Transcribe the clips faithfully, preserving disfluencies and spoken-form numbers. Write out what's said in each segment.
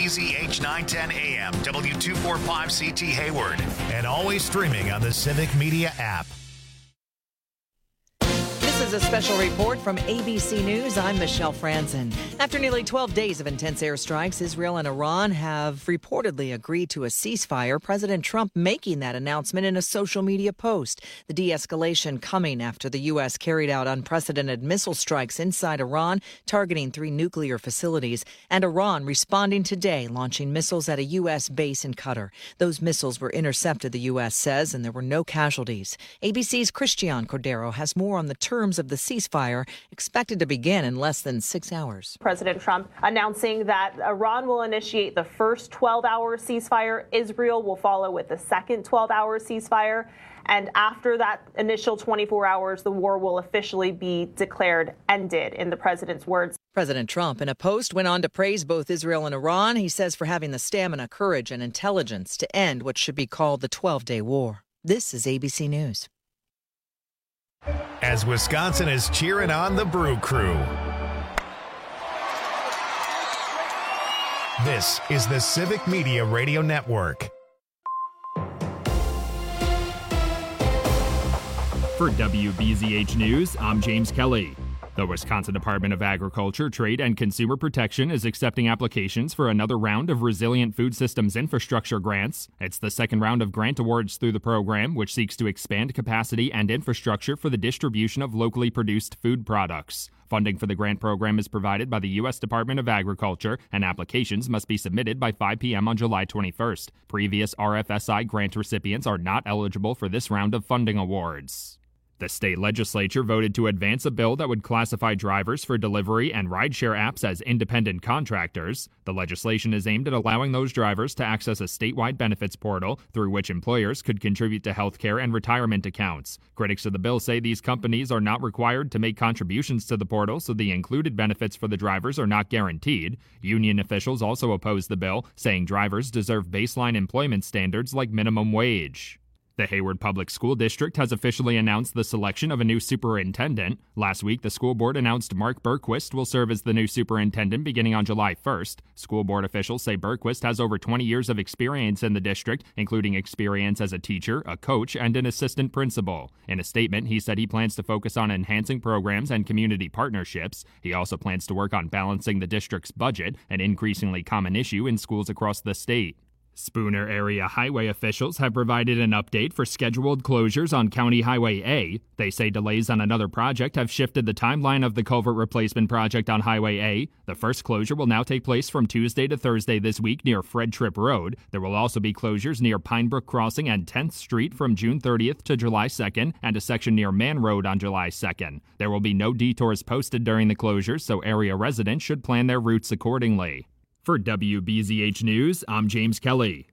W Z H nine ten A M, W two forty-five C T Hayward, and always streaming on the Civic Media app. This is a special report from A B C News. I'm Michelle Franzen. After nearly twelve days of intense airstrikes, Israel and Iran have reportedly agreed to a ceasefire. President Trump making that announcement in a social media post. The de-escalation coming after the U S carried out unprecedented missile strikes inside Iran, targeting three nuclear facilities, and Iran responding today, launching missiles at a U S base in Qatar. Those missiles were intercepted, the U S says, and there were no casualties. A B C's Christian Cordero has more on the terms of the ceasefire, expected to begin in less than six hours. President Trump announcing that Iran will initiate the first twelve-hour ceasefire. Israel will follow with the second twelve-hour ceasefire. And after that initial twenty-four hours, the war will officially be declared ended, in the president's words. President Trump, in a post, went on to praise both Israel and Iran, he says, for having the stamina, courage, and intelligence to end what should be called the twelve-day war. This is A B C News. As Wisconsin is cheering on the Brew Crew. This is the Civic Media Radio Network. For W B Z H News, I'm James Kelly. The Wisconsin Department of Agriculture, Trade, and Consumer Protection is accepting applications for another round of Resilient Food Systems Infrastructure grants. It's the second round of grant awards through the program, which seeks to expand capacity and infrastructure for the distribution of locally produced food products. Funding for the grant program is provided by the U S Department of Agriculture, and applications must be submitted by five p.m. on July twenty-first. Previous R F S I grant recipients are not eligible for this round of funding awards. The state legislature voted to advance a bill that would classify drivers for delivery and rideshare apps as independent contractors. The legislation is aimed at allowing those drivers to access a statewide benefits portal through which employers could contribute to health care and retirement accounts. Critics of the bill say these companies are not required to make contributions to the portal, so the included benefits for the drivers are not guaranteed. Union officials also oppose the bill, saying drivers deserve baseline employment standards like minimum wage. The Hayward Public School District has officially announced the selection of a new superintendent. Last week, the school board announced Mark Berquist will serve as the new superintendent beginning on July first. School board officials say Berquist has over twenty years of experience in the district, including experience as a teacher, a coach, and an assistant principal. In a statement, he said he plans to focus on enhancing programs and community partnerships. He also plans to work on balancing the district's budget, an increasingly common issue in schools across the state. Spooner area highway officials have provided an update for scheduled closures on County Highway A. They say delays on another project have shifted the timeline of the culvert replacement project on Highway A. The first closure will now take place from Tuesday to Thursday this week near Fred Tripp Road. There will also be closures near Pinebrook Crossing and tenth Street from June thirtieth to July second, and a section near Man Road on July second. There will be no detours posted during the closures, so area residents should plan their routes accordingly. For W B Z H News, I'm James Kelly.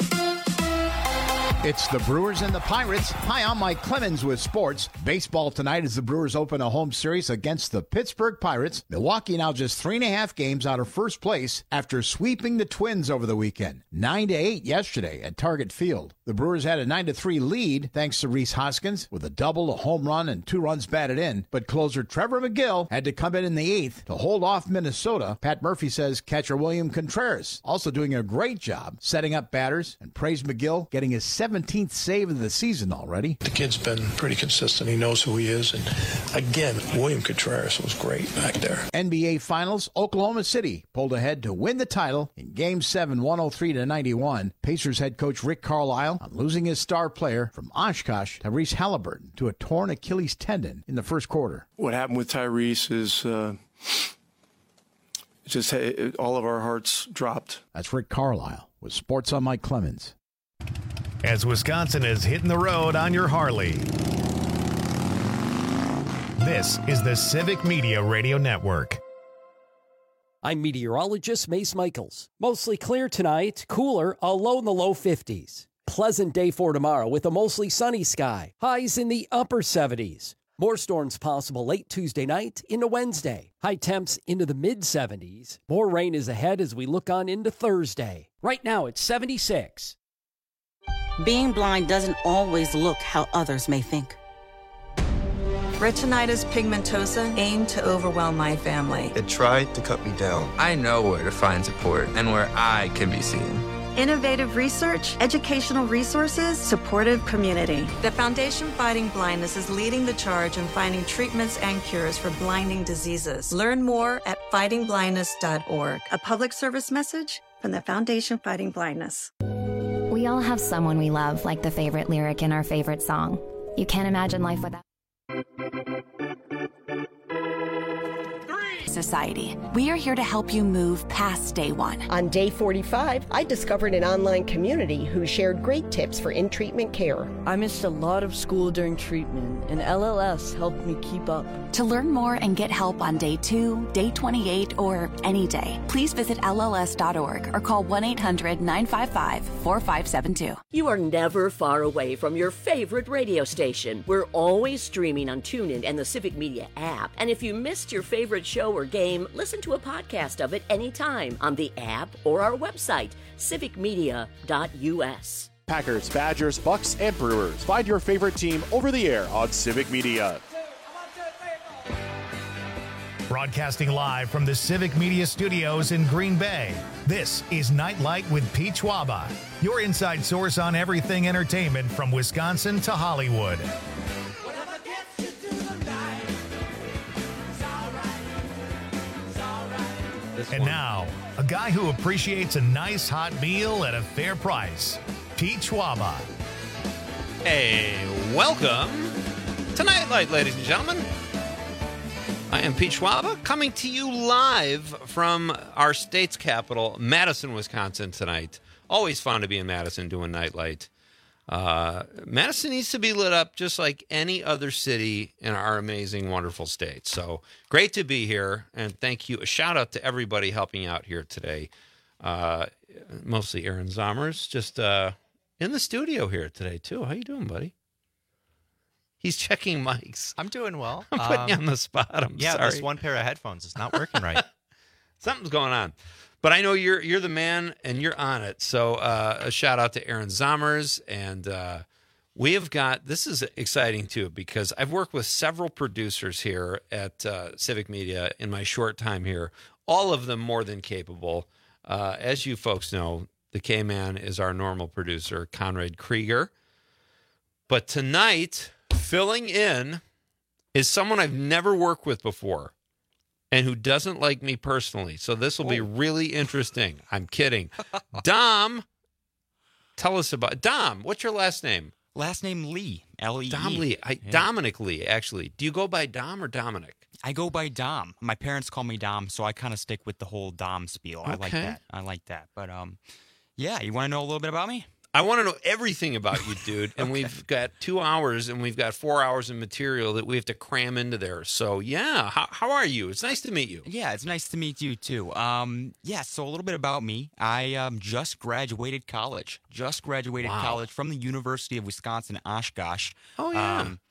It's the Brewers and the Pirates. Hi, I'm Mike Clemens with sports. Baseball tonight as the Brewers open a home series against the Pittsburgh Pirates. Milwaukee now just three and a half games out of first place after sweeping the Twins over the weekend. Nine to eight yesterday at Target Field. The Brewers had a nine to three lead thanks to Rhys Hoskins with a double, a home run, and two runs batted in. But closer Trevor McGill had to come in in the eighth to hold off Minnesota. Pat Murphy says catcher William Contreras also doing a great job setting up batters, and praised McGill getting his seventeenth save of the season already. The kid's been pretty consistent. He knows who he is. And again, William Contreras was great back there. N B A Finals, Oklahoma City pulled ahead to win the title in Game seven, one oh three to ninety-one. Pacers head coach Rick Carlisle on losing his star player from Oshkosh, Tyrese Halliburton, to a torn Achilles tendon in the first quarter. What happened with Tyrese is uh, just it, all of our hearts dropped. That's Rick Carlisle with Sports on Mike Clemens. As Wisconsin is hitting the road on your Harley. This is the Civic Media Radio Network. I'm meteorologist Mace Michaels. Mostly clear tonight, cooler, a low in the low fifties. Pleasant day for tomorrow with a mostly sunny sky. Highs in the upper seventies. More storms possible late Tuesday night into Wednesday. High temps into the mid-seventies. More rain is ahead as we look on into Thursday. Right now it's seventy-six. Being blind doesn't always look how others may think. Retinitis pigmentosa aimed to overwhelm my family. It tried to cut me down. I know where to find support and where I can be seen. Innovative research, educational resources, supportive community. The Foundation Fighting Blindness is leading the charge in finding treatments and cures for blinding diseases. Learn more at fighting blindness dot org. A public service message from the Foundation Fighting Blindness. We all have someone we love, like the favorite lyric in our favorite song. You can't imagine life without Society. We are here to help you move past day one. On day forty-five, I discovered an online community who shared great tips for in-treatment care. I missed a lot of school during treatment, and L L S helped me keep up. To learn more and get help on day two, day twenty-eight, or any day, please visit L L S dot org or call one eight hundred nine five five four five seven two. You are never far away from your favorite radio station. We're always streaming on TuneIn and the Civic Media app. And if you missed your favorite show or game, listen to a podcast of it anytime on the app or our website, civic media dot U S. Packers, Badgers, Bucks, and Brewers. Find your favorite team over the air on Civic Media. Broadcasting live from the Civic Media Studios in Green Bay, this is Nightlight with Pete Schwaba, your inside source on everything entertainment from Wisconsin to Hollywood. And now, a guy who appreciates a nice hot meal at a fair price, Pete Schwaba. Hey, welcome to Nightlight, ladies and gentlemen. I am Pete Schwaba, coming to you live from our state's capital, Madison, Wisconsin, tonight. Always fun to be in Madison doing Nightlight. Uh, Madison needs to be lit up just like any other city in our amazing, wonderful state. So great to be here, and thank you. A shout out to everybody helping out here today. Uh, mostly Aaron Zommers, just uh, in the studio here today too. How you doing, buddy? He's checking mics. I'm doing well. I'm putting um, you on the spot. I'm yeah, sorry. this one pair of headphones is not working right. Something's going on. But I know you're you're the man and you're on it. So uh, a shout out to Aaron Zommers. And uh, we have got, this is exciting too, because I've worked with several producers here at uh, Civic Media in my short time here, all of them more than capable. Uh, as you folks know, the K-Man is our normal producer, Conrad Krieger. But tonight, filling in is someone I've never worked with before and who doesn't like me personally. So this will be really interesting. I'm kidding. Dom, tell us about Dom. What's your last name? Last name Lee. L E E. Dom Lee. I, yeah. Dominic Lee, actually. Do you go by Dom or Dominic? I go by Dom. My parents call me Dom, so I kind of stick with the whole Dom spiel. Okay. I like that. I like that. But um, yeah, you want to know a little bit about me? I want to know everything about you, dude. And okay. We've got two hours and we've got four hours of material that we have to cram into there. So, yeah, how, how are you? It's nice to meet you. Yeah, it's nice to meet you, too. Um, yeah, so a little bit about me. I um, just graduated college. Just graduated wow. college from the University of Wisconsin, Oshkosh. Oh, yeah. Um,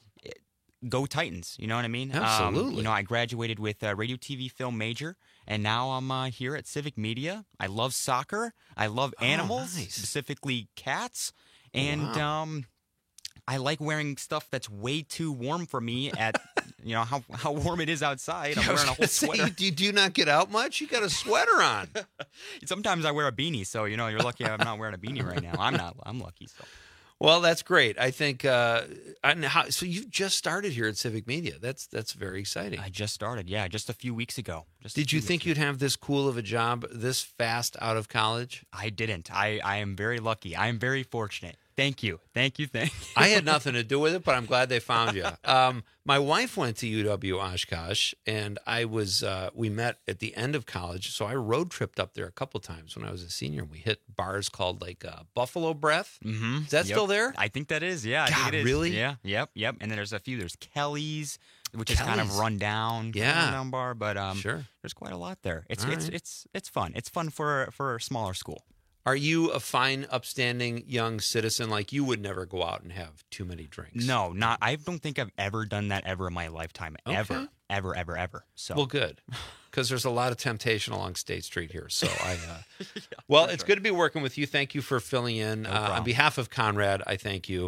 Go Titans, you know what I mean? Absolutely. Um, you know, I graduated with a radio, T V, film major, and now I'm uh, here at Civic Media. I love soccer. I love animals, oh, nice. specifically cats, and wow. um, I like wearing stuff that's way too warm for me at, you know, how, how warm it is outside. I'm wearing a whole sweater. Say, do you not get out much? You got a sweater on. Sometimes I wear a beanie, so, you know, you're lucky I'm not wearing a beanie right now. I'm not. I'm lucky, so. Well, that's great. I think. Uh, I, how, so you just started here at Civic Media. That's that's very exciting. I just started, yeah, just a few weeks ago. Just Did you think you'd have this cool of a job this fast out of college? I didn't. I, I am very lucky. I am very fortunate. Thank you. Thank you. Thank you. I had nothing to do with it, but I'm glad they found you. Um, my wife went to U W Oshkosh, and I was. Uh, we met at the end of college, so I road tripped up there a couple times when I was a senior. We hit bars called like uh, Buffalo Breath. Mm-hmm. Is that yep. still there? I think that is. Yeah. God, I think it is. Really? Yeah. Yep. Yep. And then there's a few. There's Kelly's, which Kelly's. is kind of run down. Yeah. Run down bar, but um, sure. There's quite a lot there. It's All it's right. it's it's fun. It's fun for for a smaller school. Are you a fine, upstanding young citizen? Like you would never go out and have too many drinks? No, not. I don't think I've ever done that ever in my lifetime. Okay. Ever, ever, ever, ever. So well, good, because there's a lot of temptation along State Street here. So I, uh, yeah, well, it's sure. good to be working with you. Thank you for filling in no uh, on behalf of Conrad. I thank you,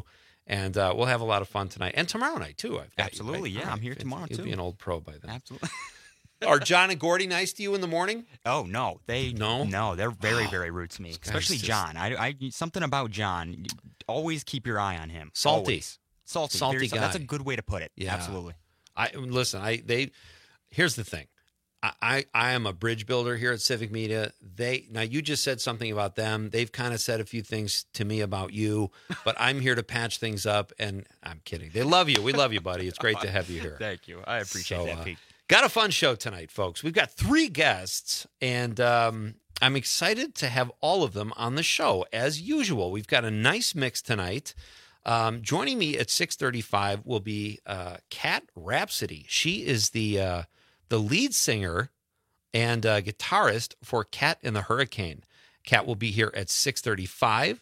And uh, we'll have a lot of fun tonight and tomorrow night, too. I've got Absolutely, you, right? yeah. I'm here tomorrow, You'll too. be an old pro by then. Absolutely. Are John and Gordy nice to you in the morning? Oh, no. They No? No, they're very, very rude to me, especially just- John. I, I Something about John, always keep your eye on him. Salty. Always. Salty. Salty Very- guy. That's a good way to put it. Yeah. Absolutely. I listen. I they. Here's the thing. I, I I am a bridge builder here at Civic Media. They now you just said something about them. They've kind of said a few things to me about you, but I'm here to patch things up. And I'm kidding. They love you. We love you, buddy. It's great to have you here. Thank you. I appreciate So, that, uh, Pete. Got a fun show tonight, folks. We've got three guests, and um, I'm excited to have all of them on the show. As usual, we've got a nice mix tonight. Um, joining me at six thirty-five will be uh, Kat Rhapsody. She is the uh, the lead singer and uh, guitarist for Cat and the Hurricane. Kat will be here at six thirty-five.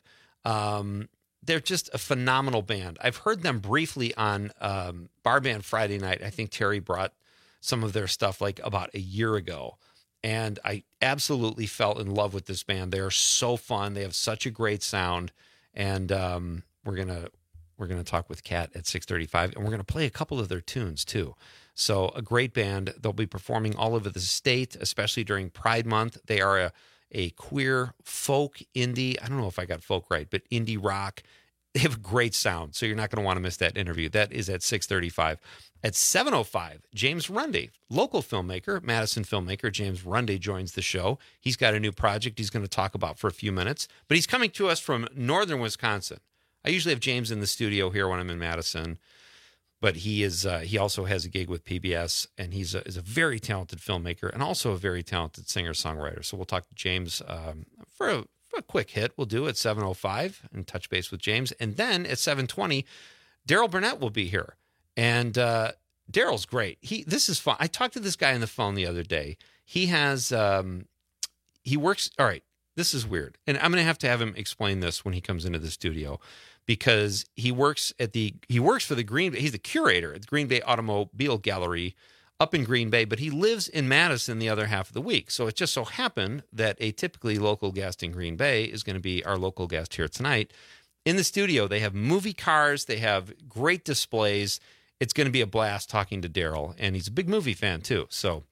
Um, they're just a phenomenal band. I've heard them briefly on um, Bar Band Friday night. I think Terry brought some of their stuff like about a year ago. And I absolutely fell in love with this band. They are so fun. They have such a great sound. And um, we're gonna we're gonna talk with Kat at six thirty-five, and we're gonna play a couple of their tunes too. So a great band. They'll be performing all over the state, especially during Pride Month. They are a, a queer folk indie. I don't know if I got folk right, but indie rock. They have a great sound, so you're not going to want to miss that interview. That is at six thirty-five. At seven oh five, James Runde, local filmmaker, Madison filmmaker, James Runde joins the show. He's got a new project he's going to talk about for a few minutes, but he's coming to us from northern Wisconsin. I usually have James in the studio here when I'm in Madison, but he is uh, he also has a gig with P B S, and he's a, is a very talented filmmaker and also a very talented singer-songwriter. So we'll talk to James um, for a For a quick hit. We'll do at seven oh five and touch base with James. And then at seven twenty, Daryl Burnett will be here. And uh, Daryl's great. He This is fun. I talked to this guy on the phone the other day. He has, um, he works, all right, this is weird. And I'm going to have to have him explain this when he comes into the studio, because he works at the, he works for the Green Bay, he's the curator at the Green Bay Automobile Gallery up in Green Bay, but he lives in Madison the other half of the week. So it just so happened that a typically local guest in Green Bay is going to be our local guest here tonight. In the studio, they have movie cars. They have great displays. It's going to be a blast talking to Daryl, and he's a big movie fan too. So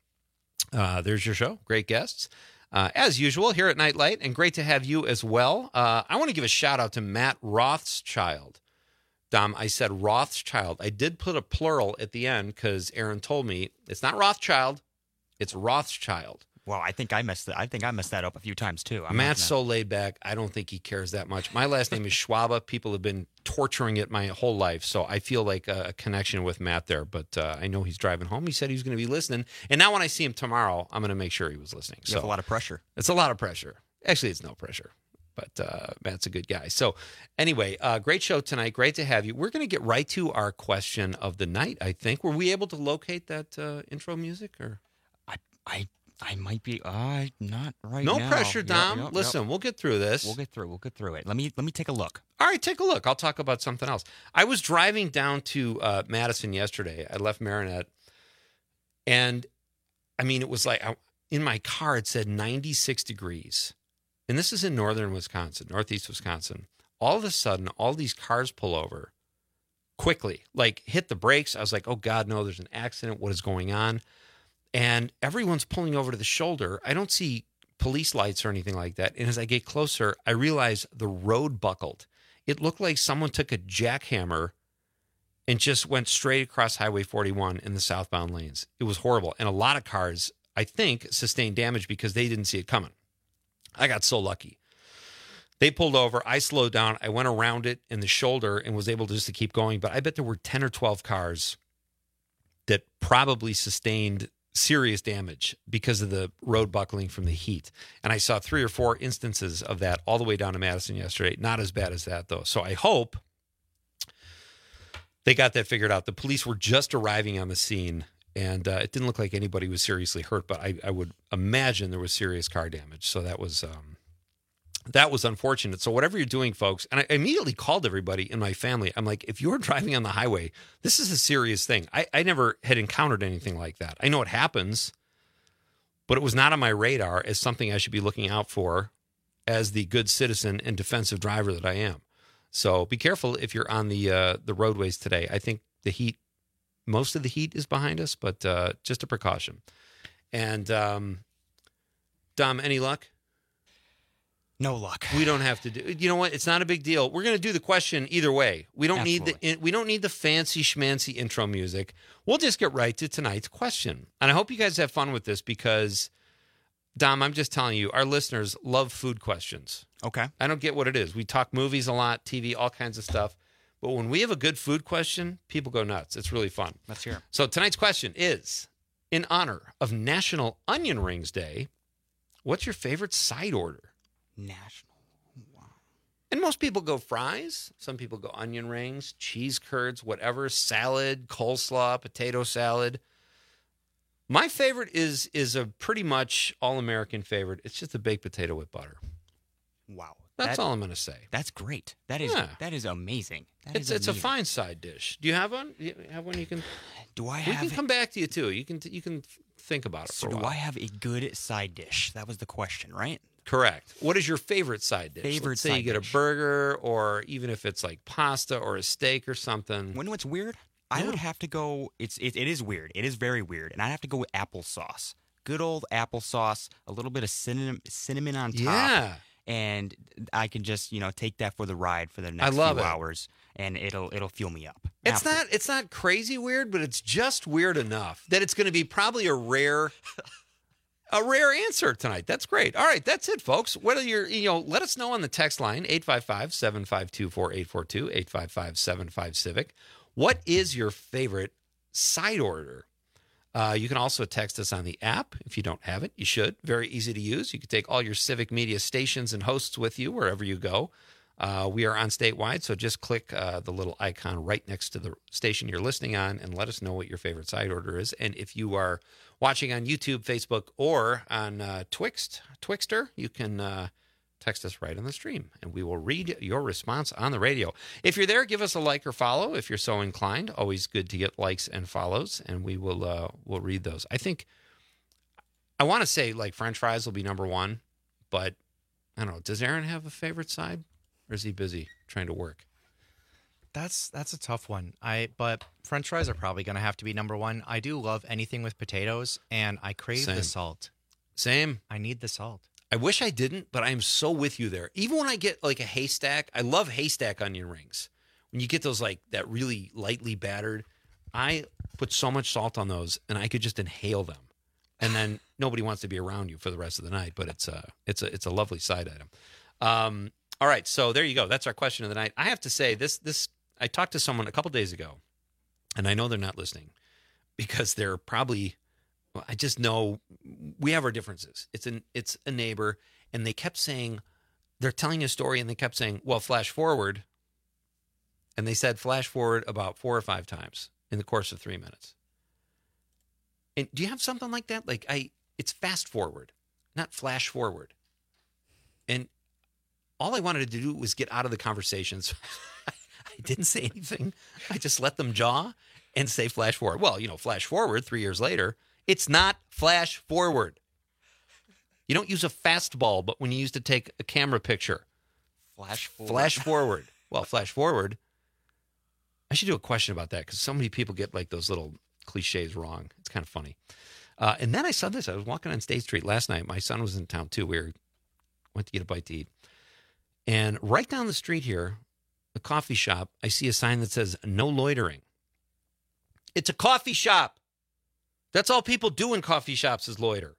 uh, there's your show. Great guests. Uh, as usual, here at Nightlight, and great to have you as well. Uh, I want to give a shout out to Matt Rothschild. Dom, I said Rothschild. I did put a plural at the end because Aaron told me it's not Rothschild, it's Rothschild. Well, I think I messed that. I think I messed that up a few times too. I'm Matt's gonna... so laid back. I don't think he cares that much. My last name is Schwaba. People have been torturing it my whole life, so I feel like a, a connection with Matt there. But uh, I know he's driving home. He said he was going to be listening, and now when I see him tomorrow, I'm going to make sure he was listening. You so have a lot of pressure. It's a lot of pressure. Actually, it's no pressure. But uh, Matt's a good guy. So anyway, uh, great show tonight. Great to have you. We're going to get right to our question of the night, I think. Were we able to locate that uh, intro music? Or I I I might be uh not right no now. pressure, Dom. Yep, yep, Listen, yep. we'll get through this. We'll get through. We'll get through it. Let me let me take a look. All right, take a look. I'll talk about something else. I was driving down to uh, Madison yesterday. I left Marinette, and I mean, it was like I, in my car, it said ninety-six degrees. And this is in northern Wisconsin, northeast Wisconsin. All of a sudden, all these cars pull over quickly, like hit the brakes. I was like, oh, God, no, there's an accident. What is going on? And everyone's pulling over to the shoulder. I don't see police lights or anything like that. And as I get closer, I realize the road buckled. It looked like someone took a jackhammer and just went straight across Highway forty-one in the southbound lanes. It was horrible. And a lot of cars, I think, sustained damage because they didn't see it coming. I got so lucky. They pulled over. I slowed down. I went around it in the shoulder and was able to just to keep going. But I bet there were ten or twelve cars that probably sustained serious damage because of the road buckling from the heat. And I saw three or four instances of that all the way down to Madison yesterday. Not as bad as that, though. So I hope they got that figured out. The police were just arriving on the scene. And uh, it didn't look like anybody was seriously hurt, but I, I would imagine there was serious car damage. So that was um, that was unfortunate. So whatever you're doing, folks, and I immediately called everybody in my family. I'm like, if you're driving on the highway, this is a serious thing. I, I never had encountered anything like that. I know it happens, but it was not on my radar as something I should be looking out for as the good citizen and defensive driver that I am. So be careful if you're on the uh, the roadways today. I think the heat, most of the heat is behind us, but uh, just a precaution. And um, Dom, any luck? No luck. We don't have to do. You know what? It's not a big deal. We're going to do the question either way. We don't Absolutely. need the we don't need the fancy schmancy intro music. We'll just get right to tonight's question. And I hope you guys have fun with this because, Dom, I'm just telling you, our listeners love food questions. Okay. I don't get what it is. We talk movies a lot, T V, all kinds of stuff. But when we have a good food question, people go nuts. It's really fun. Let's hear it. So tonight's question is, in honor of National Onion Rings Day, what's your favorite side order? National. Wow. And most people go fries. Some people go onion rings, cheese curds, whatever, salad, coleslaw, potato salad. My favorite is is a pretty much all-American favorite. It's just a baked potato with butter. Wow. That's that, all I'm going to say. That's great. That is yeah. that is amazing. That it's is it's amazing. A fine side dish. Do you have one? Do you have one you can Do I we have We can come back to you too. You can you can think about it so for a while. Do I have a good side dish? That was the question, right? Correct. What is your favorite side dish? Favorite Let's say side you get dish. a burger, or even if it's like pasta or a steak or something. You know what's weird? I yeah. would have to go. It's it, it is weird. It is very weird, and I have to go with applesauce. Good old applesauce. A little bit of cinnamon cinnamon on top. Yeah. And I can just you know take that for the ride for the next I love few it. hours, and it'll it'll fuel me up. It's Apple. not it's not crazy weird, but it's just weird enough that it's going to be probably a rare. A rare answer tonight. That's great. All right, that's it, folks. Whether you're, you know, let us know on the text line, eight five five, seven five two, four eight four two, eight five five, seven five, Civic. What is your favorite side order? Uh, you can also text us on the app. If you don't have it, you should. Very easy to use. You can take all your Civic Media stations and hosts with you wherever you go. Uh, we are on statewide, so just click uh, the little icon right next to the station you're listening on and let us know what your favorite side order is. And if you are watching on YouTube, Facebook, or on uh, Twixt, Twixter, you can uh, text us right on the stream, and we will read your response on the radio. If you're there, give us a like or follow if you're so inclined. Always good to get likes and follows, and we will uh, we'll read those. I think I want to say like French fries will be number one, but I don't know. Does Aaron have a favorite side? Or is he busy trying to work? That's that's a tough one. I but French fries are probably going to have to be number one. I do love anything with potatoes, and I crave Same. the salt. Same. I need the salt. I wish I didn't, but I'm so with you there. Even when I get like a haystack, I love haystack onion rings. When you get those like that really lightly battered, I put so much salt on those, and I could just inhale them. And then nobody wants to be around you for the rest of the night. But it's a it's a it's a lovely side item. Um, All right, so there you go. That's our question of the night. I have to say, this this I talked to someone a couple days ago, and I know they're not listening because they're probably, well, I just know we have our differences. It's an it's a neighbor, and they kept saying, they're telling a story, and they kept saying, well, flash forward, and they said flash forward about four or five times in the course of three minutes. And do you have something like that? Like I, it's fast forward, not flash forward, and all I wanted to do was get out of the conversations. I didn't say anything. I just let them jaw and say flash forward. Well, you know, flash forward three years later. It's not flash forward. You don't use a fastball, but when you used to take a camera picture. Flash forward. Flash forward. Well, flash forward. I should do a question about that because so many people get like those little cliches wrong. It's kind of funny. Uh, and then I saw this. I was walking on State Street last night. My son was in town too. We were, went to get a bite to eat. And right down the street here, a coffee shop, I see a sign that says no loitering. It's a coffee shop. That's all people do in coffee shops is loiter.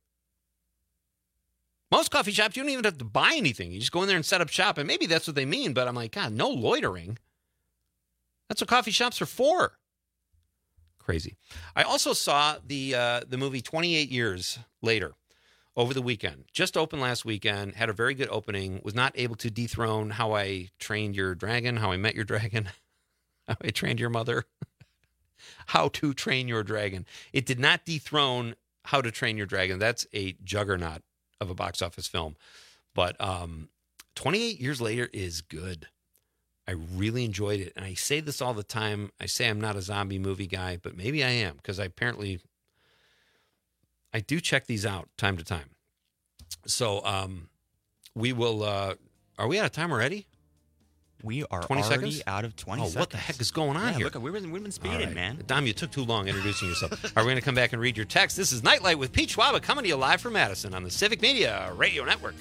Most coffee shops, you don't even have to buy anything. You just go in there and set up shop. And maybe that's what they mean. But I'm like, God, no loitering. That's what coffee shops are for. Crazy. I also saw the uh, the movie twenty-eight years later. Over the weekend. Just opened last weekend. Had a very good opening. Was not able to dethrone How I Trained Your Dragon, How I Met Your Dragon, How I Trained Your Mother, How to Train Your Dragon. It did not dethrone How to Train Your Dragon. That's a juggernaut of a box office film. But um, twenty-eight years later is good. I really enjoyed it. And I say this all the time. I say I'm not a zombie movie guy, but maybe I am because I apparently... I do check these out time to time. So um, we will, uh, are we out of time already? We are twenty already seconds? out of twenty oh, seconds. what the heck is going on yeah, here? Look, we've been, we've been speeding, right. man. Dom, you took too long introducing yourself. All right, we're going to come back and read your text. This is Nightlight with Pete Schwaba coming to you live from Madison on the Civic Media Radio Network.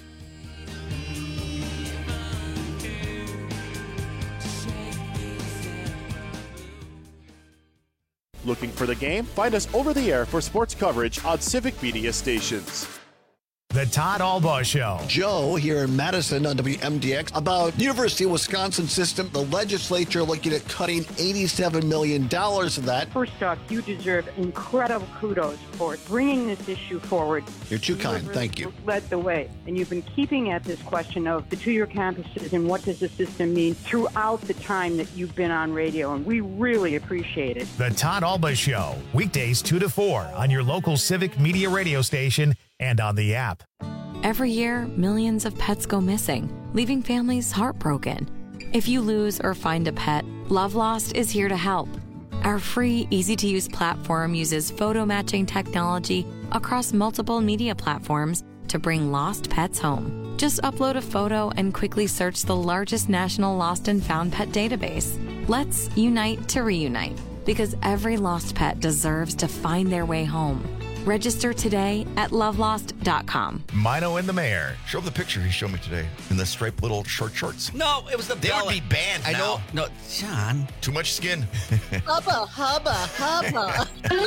Looking for the game? Find us over the air for sports coverage on Civic Media stations. The Todd Albaugh Show. Joe here in Madison on W M D X about University of Wisconsin system. The legislature looking at cutting eighty-seven million dollars of that. First off, you deserve incredible kudos for bringing this issue forward. You're too kind. Thank you. Led the way. And you've been keeping at this question of the two-year campuses and what does the system mean throughout the time that you've been on radio. And we really appreciate it. The Todd Albaugh Show. Weekdays two to four on your local Civic Media radio station and on the app. Every year, millions of pets go missing, leaving families heartbroken. If you lose or find a pet, Love Lost is here to help. Our free, easy-to-use platform uses photo matching technology across multiple media platforms to bring lost pets home. Just upload a photo and quickly search the largest national lost and found pet database. Let's unite to reunite, because every lost pet deserves to find their way home. Register today at love lost dot com. Mino and the Mayor. Show him the picture he showed me today in the striped little short shorts. No, it was the They belly. would be banned I now. know. No, John. Too much skin. Hubba, hubba, hubba.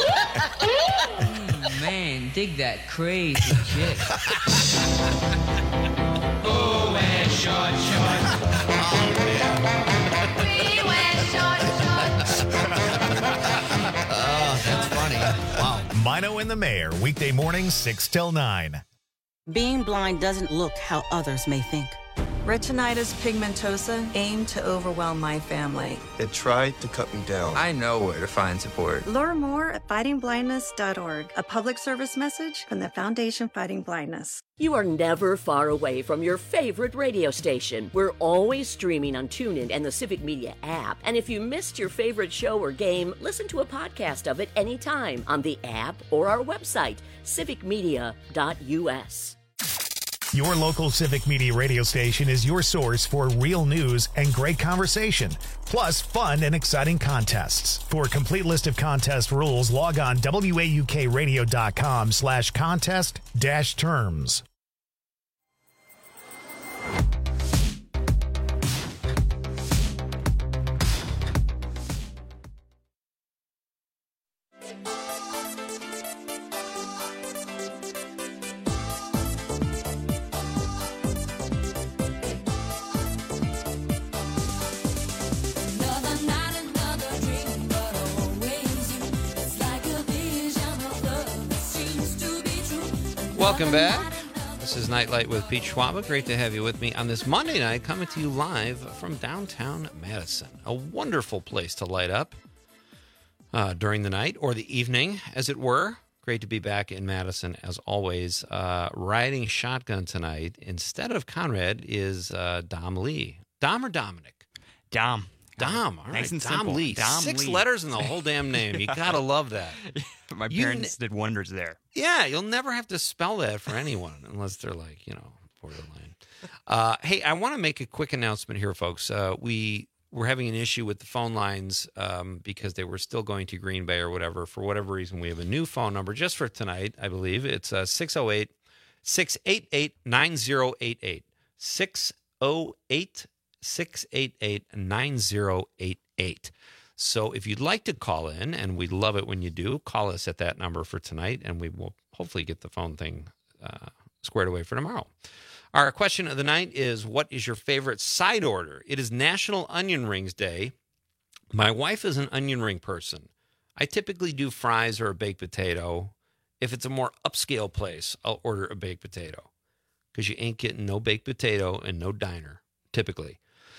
Oh, man, dig that crazy chick. Oh, wear short shorts. Oh, man. We wear short shorts. Oh, that's funny. Wow. Mino and the Mayor, weekday mornings, six till nine. Being blind doesn't look how others may think. Retinitis pigmentosa aimed to overwhelm my family. It tried to cut me down. I know where to find support. Learn more at fighting blindness dot org, a public service message from the Foundation Fighting Blindness. You are never far away from your favorite radio station. We're always streaming on TuneIn and the Civic Media app. And if you missed your favorite show or game, listen to a podcast of it anytime on the app or our website, civic media dot u s. Your local Civic Media radio station is your source for real news and great conversation, plus fun and exciting contests. For a complete list of contest rules, log on W A U K radio dot com slash contest dash terms. Welcome back. This is Nightlight with Pete Schwaba. Great to have you with me on this Monday night, coming to you live from downtown Madison. A wonderful place to light up uh, during the night, or the evening, as it were. Great to be back in Madison, as always. Uh, riding shotgun tonight, instead of Conrad, is uh, Dom Lee. Dom or Dominic? Dom. Dom. All right. Nice and Dom simple. Lee. Dom Six Lee. letters in the whole damn name. You gotta love that. My You parents did wonders there. Yeah, you'll never have to spell that for anyone unless they're like, you know, borderline. Uh, hey, I want to make a quick announcement here, folks. Uh, we were having an issue with the phone lines um, because they were still going to Green Bay or whatever. For whatever reason, we have a new phone number just for tonight, I believe. It's uh, six oh eight, six eight eight, nine oh eight eight. six oh eight, six eight eight, nine oh eight eight. So if you'd like to call in, and we'd love it when you do, call us at that number for tonight, and we will hopefully get the phone thing uh, squared away for tomorrow. Our question of the night is, what is your favorite side order? It is National Onion Rings Day. My wife is an onion ring person. I typically do fries or a baked potato. If it's a more upscale place, I'll order a baked potato, because you ain't getting no baked potato and no diner, typically.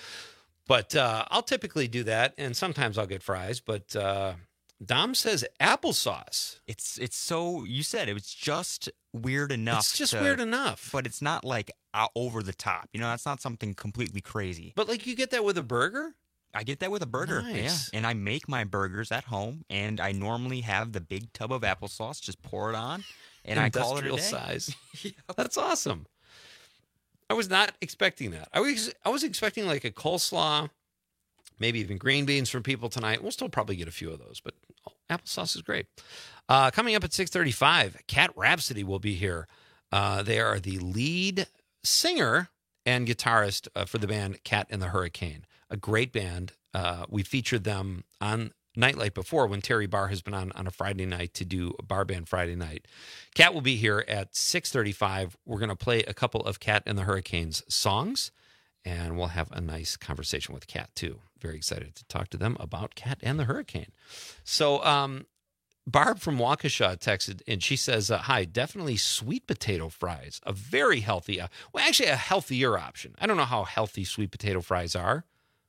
But uh, I'll typically do that, and sometimes I'll get fries. But uh, Dom says applesauce. It's it's so, you said it was just weird enough. It's just to- weird enough. But it's not like out over the top. You know, that's not something completely crazy. But like you get that with a burger? I get that with a burger. Nice. Yeah. And I make my burgers at home, and I normally have the big tub of applesauce, just pour it on, and I call it a Industrial day. size. That's awesome. I was not expecting that. I was I was expecting like a coleslaw, maybe even green beans from people tonight. We'll still probably get a few of those, but oh, applesauce is great. Uh, coming up at six thirty-five, Cat Rhapsody will be here. Uh, they are the lead singer and guitarist uh, for the band Cat and the Hurricane, a great band. Uh, we featured them on Nightlight before when Terry Barr has been on on a Friday night to do a Bar Band Friday night. Cat will be here at six thirty-five. We're going to play a couple of Cat and the Hurricane's songs, and we'll have a nice conversation with Cat, too. Very excited to talk to them about Cat and the Hurricane. So, um, Barb from Waukesha texted, and she says, uh, hi, definitely sweet potato fries, a very healthy, uh, well, actually a healthier option. I don't know how healthy sweet potato fries are.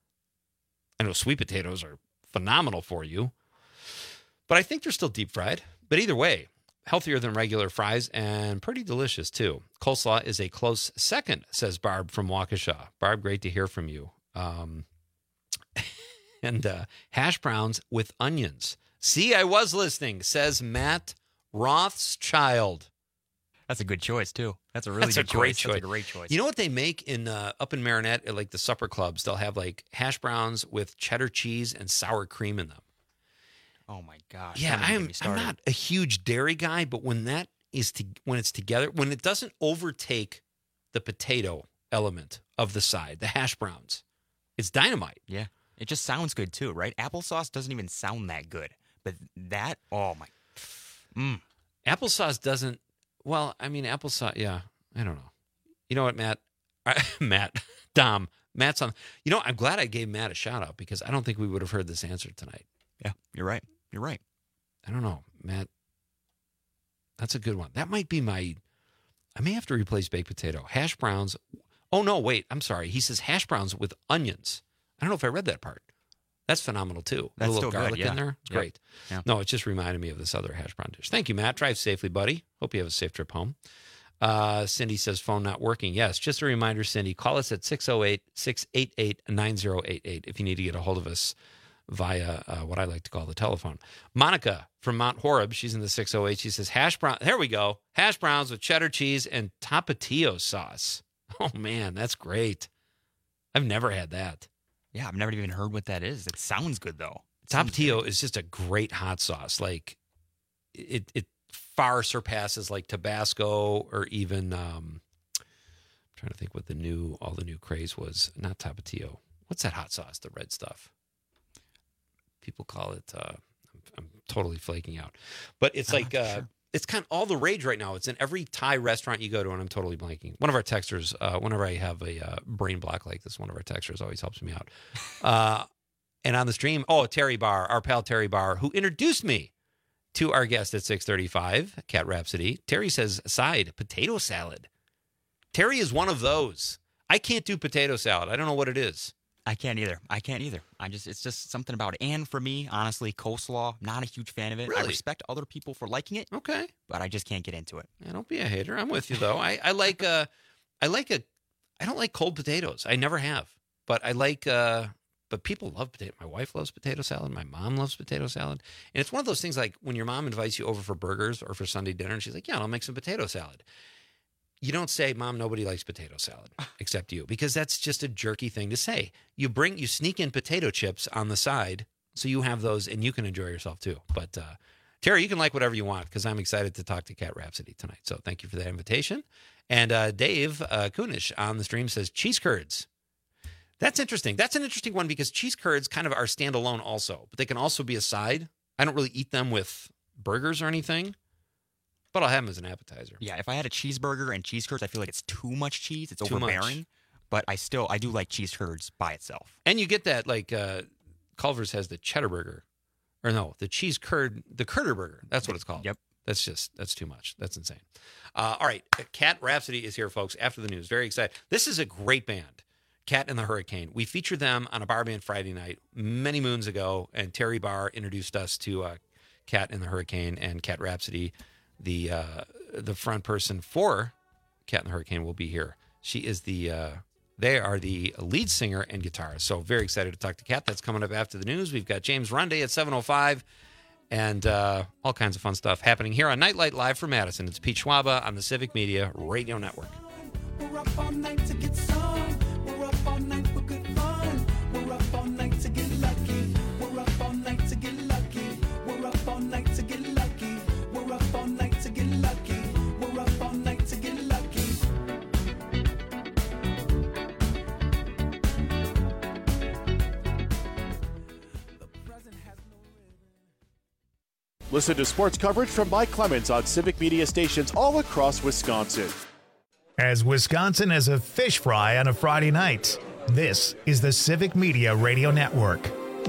I know sweet potatoes are phenomenal for you, but I think they're still deep fried. But either way, healthier than regular fries and pretty delicious, too. Coleslaw is a close second, says Barb from Waukesha. Barb, great to hear from you. Um, and uh, hash browns with onions. See, I was listening, says Matt Rothschild. That's a good choice, too. That's a really That's good a great choice. choice. That's a great choice. You know what they make in uh, up in Marinette at like the supper clubs? They'll have like hash browns with cheddar cheese and sour cream in them. Oh my gosh! Yeah, Don't even get I'm me started. I'm not a huge dairy guy, but when that is to, when it's together, when it doesn't overtake the potato element of the side, the hash browns, it's dynamite. Yeah, it just sounds good too, right? Applesauce doesn't even sound that good, but that, oh my, mm. Applesauce doesn't. Well, I mean, applesauce. Yeah, I don't know. You know what, Matt? I, Matt, Dom, Matt's on. You know, I'm glad I gave Matt a shout out because I don't think we would have heard this answer tonight. Yeah, you're right. You're right. I don't know, Matt. That's a good one. That might be my. I may have to replace baked potato. Hash browns. Oh no, wait. I'm sorry. He says hash browns with onions. I don't know if I read that part. That's phenomenal too. That's a little still good, garlic yeah. in there. It's Yep. great. Yeah. No, it just reminded me of this other hash brown dish. Thank you, Matt. Drive safely, buddy. Hope you have a safe trip home. Uh, Cindy says phone not working. Yes, just a reminder, Cindy, call us at six oh eight, six eight eight, nine oh eight eight if you need to get a hold of us via uh, what I like to call the telephone. Monica from Mount Horeb, she's in the six oh eight. She says hash brown. There we go. Hash browns with cheddar cheese and Tapatio sauce. Oh man, that's great. I've never had that. Yeah, I've never even heard what that is. It sounds good though. It sounds Tapatio good. is just a great hot sauce. Like it, it far surpasses like Tabasco or even. Um, I'm trying to think what the new, all the new craze was. Not Tapatio. What's that hot sauce? The red stuff. People call it. Uh, I'm, I'm totally flaking out, but it's I'm like not uh, sure. it's kind of all the rage right now. It's in every Thai restaurant you go to, and I'm totally blanking. One of our texters, uh, whenever I have a uh, brain block like this, one of our texters always helps me out. Uh, and on the stream, oh, Terry Barr, our pal Terry Barr, who introduced me to our guest at six thirty-five, Cat Rhapsody. Terry says, side, potato salad. Terry is one of those. I can't do potato salad. I don't know what it is. I can't either. I can't either. I just, it's just something about it. And for me, honestly, coleslaw, not a huge fan of it. I Really? respect other people for liking it. Okay. But I just can't get into it. Yeah, don't be a hater. I'm with you though. I, I like uh I like a I don't like cold potatoes. I never have. But I like uh but people love potato. My wife loves potato salad. My mom loves potato salad. And it's one of those things like when your mom invites you over for burgers or for Sunday dinner and she's like, "Yeah, I'll make some potato salad." You don't say, "Mom, nobody likes potato salad except you," because that's just a jerky thing to say. You bring you sneak in potato chips on the side so you have those and you can enjoy yourself too. But uh Terry, you can like whatever you want because I'm excited to talk to Cat Rhapsody tonight. So thank you for that invitation. And uh, Dave uh, Kunish on the stream says cheese curds. That's interesting. That's an interesting one because cheese curds kind of are standalone also, but they can also be a side. I don't really eat them with burgers or anything, but I'll have them as an appetizer. Yeah, if I had a cheeseburger and cheese curds, I feel like it's too much cheese. It's Too much. overbearing. But I still, I do like cheese curds by itself. And you get that like uh, Culver's has the cheddar burger. Or no, the cheese curd, the curder burger. That's what it's called. Yep. That's just, that's too much. That's insane. Uh, all right. Cat Rhapsody is here, folks, after the news. Very excited. This is a great band, Cat and the Hurricane. We featured them on a Bar Band Friday night many moons ago, and Terry Barr introduced us to uh, Cat and the Hurricane, and Cat Rhapsody, the uh, the front person for Cat and the Hurricane, will be here. She is the... Uh, They are the lead singer and guitarist. So very excited to talk to Kat. That's coming up after the news. We've got James Runday at seven oh five and uh, all kinds of fun stuff happening here on Nightlight Live from Madison. It's Pete Schwaba on the Civic Media Radio Network. We're up all night to get some. We're up all night for good fun. We're up all night to get lucky. We're up all night to get lucky. We're up all night to get lucky. We're up all night to get lucky. We're up all night to get lucky. Listen to sports coverage from Mike Clemens on Civic Media stations all across Wisconsin. As Wisconsin has a fish fry on a Friday night, this is the Civic Media Radio Network.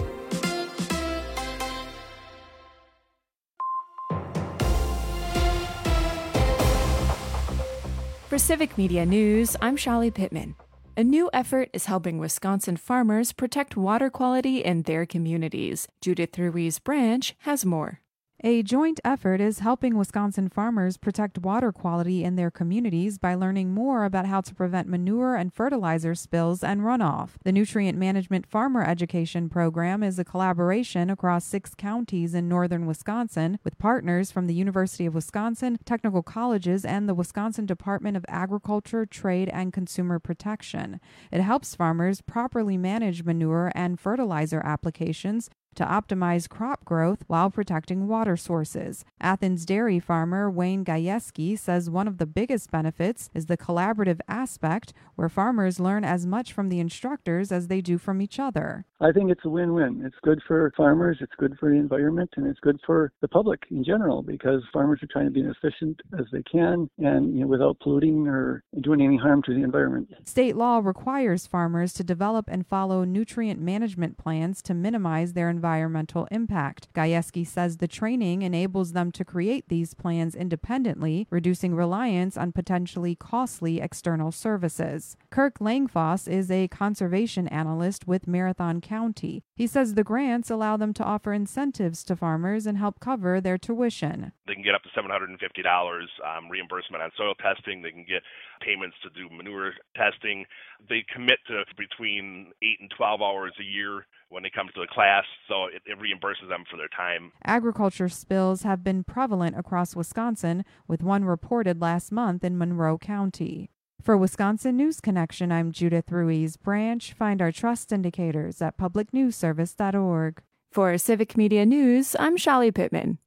For Civic Media News, I'm Shali Pittman. A new effort is helping Wisconsin farmers protect water quality in their communities. Judith Ruiz Branch has more. A joint effort is helping Wisconsin farmers protect water quality in their communities by learning more about how to prevent manure and fertilizer spills and runoff. The Nutrient Management Farmer Education Program is a collaboration across six counties in northern Wisconsin with partners from the University of Wisconsin, technical colleges, and the Wisconsin Department of Agriculture, Trade, and Consumer Protection. It helps farmers properly manage manure and fertilizer applications to optimize crop growth while protecting water sources. Athens dairy farmer Wayne Gajewski says one of the biggest benefits is the collaborative aspect, where farmers learn as much from the instructors as they do from each other. I think it's a win-win. It's good for farmers, it's good for the environment, and it's good for the public in general, because farmers are trying to be as efficient as they can and, you know, without polluting or doing any harm to the environment. State law requires farmers to develop and follow nutrient management plans to minimize their environmental impact. Gajewski says the training enables them to create these plans independently, reducing reliance on potentially costly external services. Kirk Langfoss is a conservation analyst with Marathon County. He says the grants allow them to offer incentives to farmers and help cover their tuition. They can get up to seven hundred fifty dollars um, reimbursement on soil testing. They can get payments to do manure testing. They commit to between eight and twelve hours a year when it comes to the class, so it, it reimburses them for their time. Agriculture spills have been prevalent across Wisconsin, with one reported last month in Monroe County. For Wisconsin News Connection, I'm Judith Ruiz Branch. Find our trust indicators at public news service dot org. For Civic Media News, I'm Shali Pittman.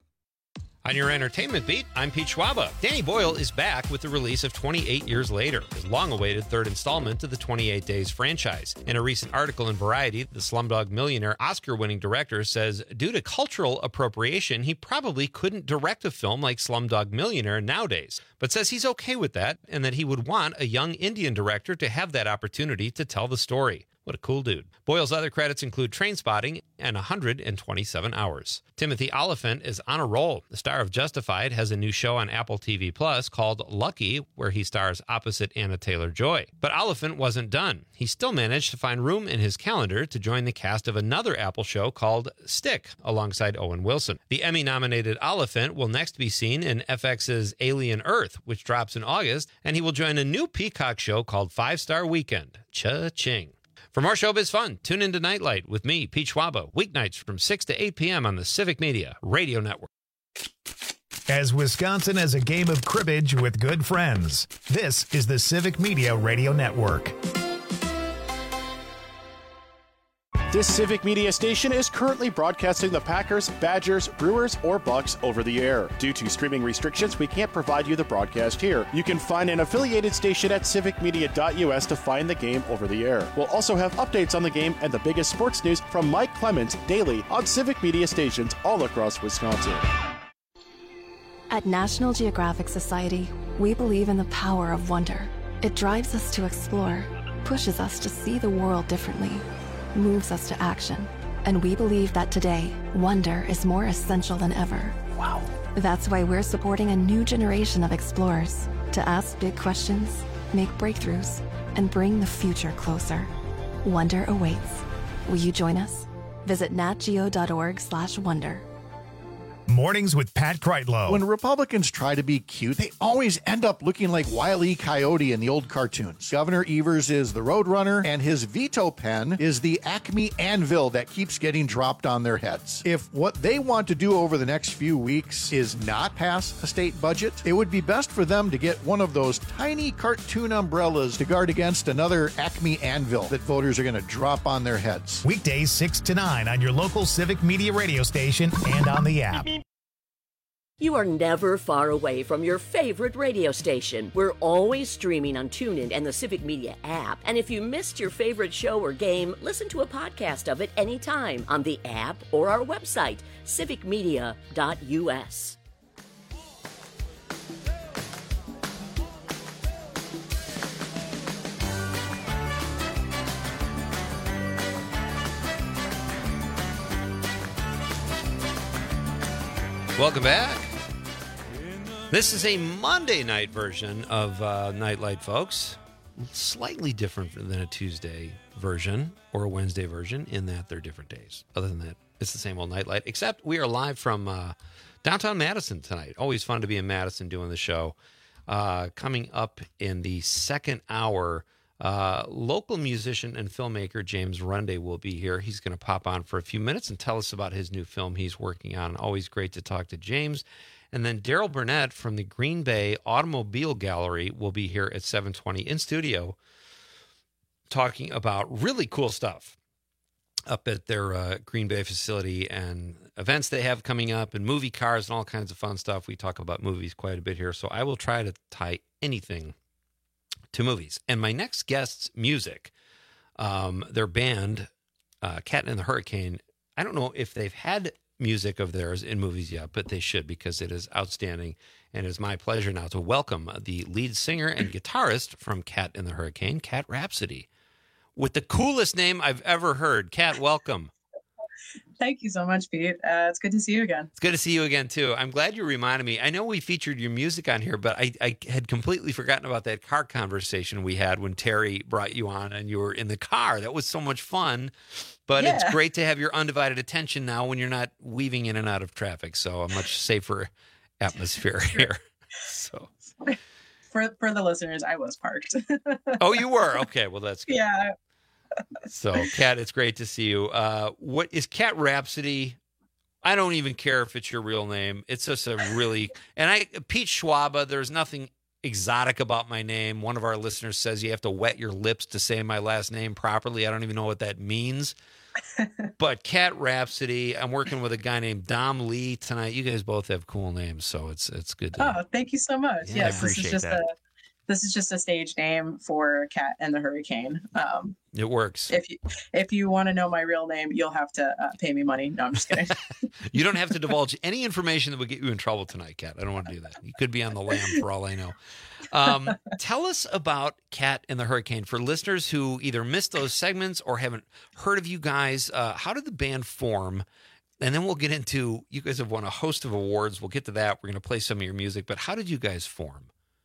On your entertainment beat, I'm Pete Schwaba. Danny Boyle is back with the release of twenty-eight Years Later, his long-awaited third installment to the twenty-eight Days franchise. In a recent article in Variety, the Slumdog Millionaire Oscar-winning director says due to cultural appropriation, he probably couldn't direct a film like Slumdog Millionaire nowadays, but says he's okay with that and that he would want a young Indian director to have that opportunity to tell the story. What a cool dude. Boyle's other credits include Trainspotting and one hundred twenty-seven hours. Timothy Olyphant is on a roll. The star of Justified has a new show on Apple T V Plus called Lucky, where he stars opposite Anna Taylor-Joy. But Olyphant wasn't done. He still managed to find room in his calendar to join the cast of another Apple show called Stick, alongside Owen Wilson. The Emmy-nominated Olyphant will next be seen in F X's Alien Earth, which drops in August, and he will join a new Peacock show called Five Star Weekend. Cha-ching. For more showbiz fun, tune into Nightlight with me, Pete Schwaba, weeknights from six to eight p.m. on the Civic Media Radio Network. As Wisconsin has a game of cribbage with good friends, this is the Civic Media Radio Network. This Civic Media station is currently broadcasting the Packers, Badgers, Brewers, or Bucks over the air. Due to streaming restrictions, we can't provide you the broadcast here. You can find an affiliated station at civic media dot u s to find the game over the air. We'll also have updates on the game and the biggest sports news from Mike Clemens daily on Civic Media stations all across Wisconsin. At National Geographic Society, we believe in the power of wonder. It drives us to explore, pushes us to see the world differently, moves us to action. And we believe that today, wonder is more essential than ever. Wow. That's why we're supporting a new generation of explorers to ask big questions, make breakthroughs, and bring the future closer. Wonder awaits. Will you join us? Visit nat geo dot org slash wonder. Mornings with Pat Kreitlow. When Republicans try to be cute, they always end up looking like Wile E. Coyote in the old cartoons. Governor Evers is the Roadrunner, and his veto pen is the Acme anvil that keeps getting dropped on their heads. If what they want to do over the next few weeks is not pass a state budget, it would be best for them to get one of those tiny cartoon umbrellas to guard against another Acme anvil that voters are going to drop on their heads. Weekdays six to nine on your local Civic Media radio station and on the app. You are never far away from your favorite radio station. We're always streaming on TuneIn and the Civic Media app. And if you missed your favorite show or game, listen to a podcast of it anytime on the app or our website, civic media dot u s. Welcome back. This is a Monday night version of uh, Nightlight, folks. Slightly different than a Tuesday version or a Wednesday version in that they're different days. Other than that, it's the same old Nightlight, except we are live from uh, downtown Madison tonight. Always fun to be in Madison doing the show. Uh, coming up in the second hour, uh, local musician and filmmaker James Runde will be here. He's going to pop on for a few minutes and tell us about his new film he's working on. Always great to talk to James. And then Daryl Burnett from the Green Bay Automobile Gallery will be here at seven twenty in studio talking about really cool stuff up at their uh, Green Bay facility and events they have coming up and movie cars and all kinds of fun stuff. We talk about movies quite a bit here, so I will try to tie anything to movies. And my next guest's music, um, their band, uh, Cat in the Hurricane, I don't know if they've had music of theirs in movies yet, but they should because it is outstanding. And it is my pleasure now to welcome the lead singer and guitarist from Cat in the Hurricane, Cat Rhapsody, with the coolest name I've ever heard. Cat, welcome. Thank you so much, Pete. Uh, it's good to see you again. It's good to see you again, too. I'm glad you reminded me. I know we featured your music on here, but I, I had completely forgotten about that car conversation we had when Terry brought you on and you were in the car. That was so much fun. But yeah. It's great to have your undivided attention now when you're not weaving in and out of traffic. So a much safer atmosphere here. So for for the listeners, I was parked. Oh, you were? Okay, well, that's good. Yeah. So, Cat, it's great to see you. Uh, what is Cat Rhapsody? I don't even care if it's your real name. It's just a really and I Pete Schwaba. There's nothing exotic about my name. One of our listeners says you have to wet your lips to say my last name properly. I don't even know what that means. But Cat Rhapsody, I'm working with a guy named Dom Lee tonight. You guys both have cool names, so it's it's good to Oh, thank you so much. Yeah, yes, I appreciate this is just that. a this is just a stage name for Cat and the Hurricane. Um, it works. If you if you want to know my real name, you'll have to uh, pay me money. No, I'm just kidding. You don't have to divulge any information that would get you in trouble tonight, Cat. I don't want to do that. You could be on the lam for all I know. Um, tell us about Cat and the Hurricane for listeners who either missed those segments or haven't heard of you guys. Uh, how did the band form? And then we'll get into, you guys have won a host of awards. We'll get to that. We're going to play some of your music. But how did you guys form?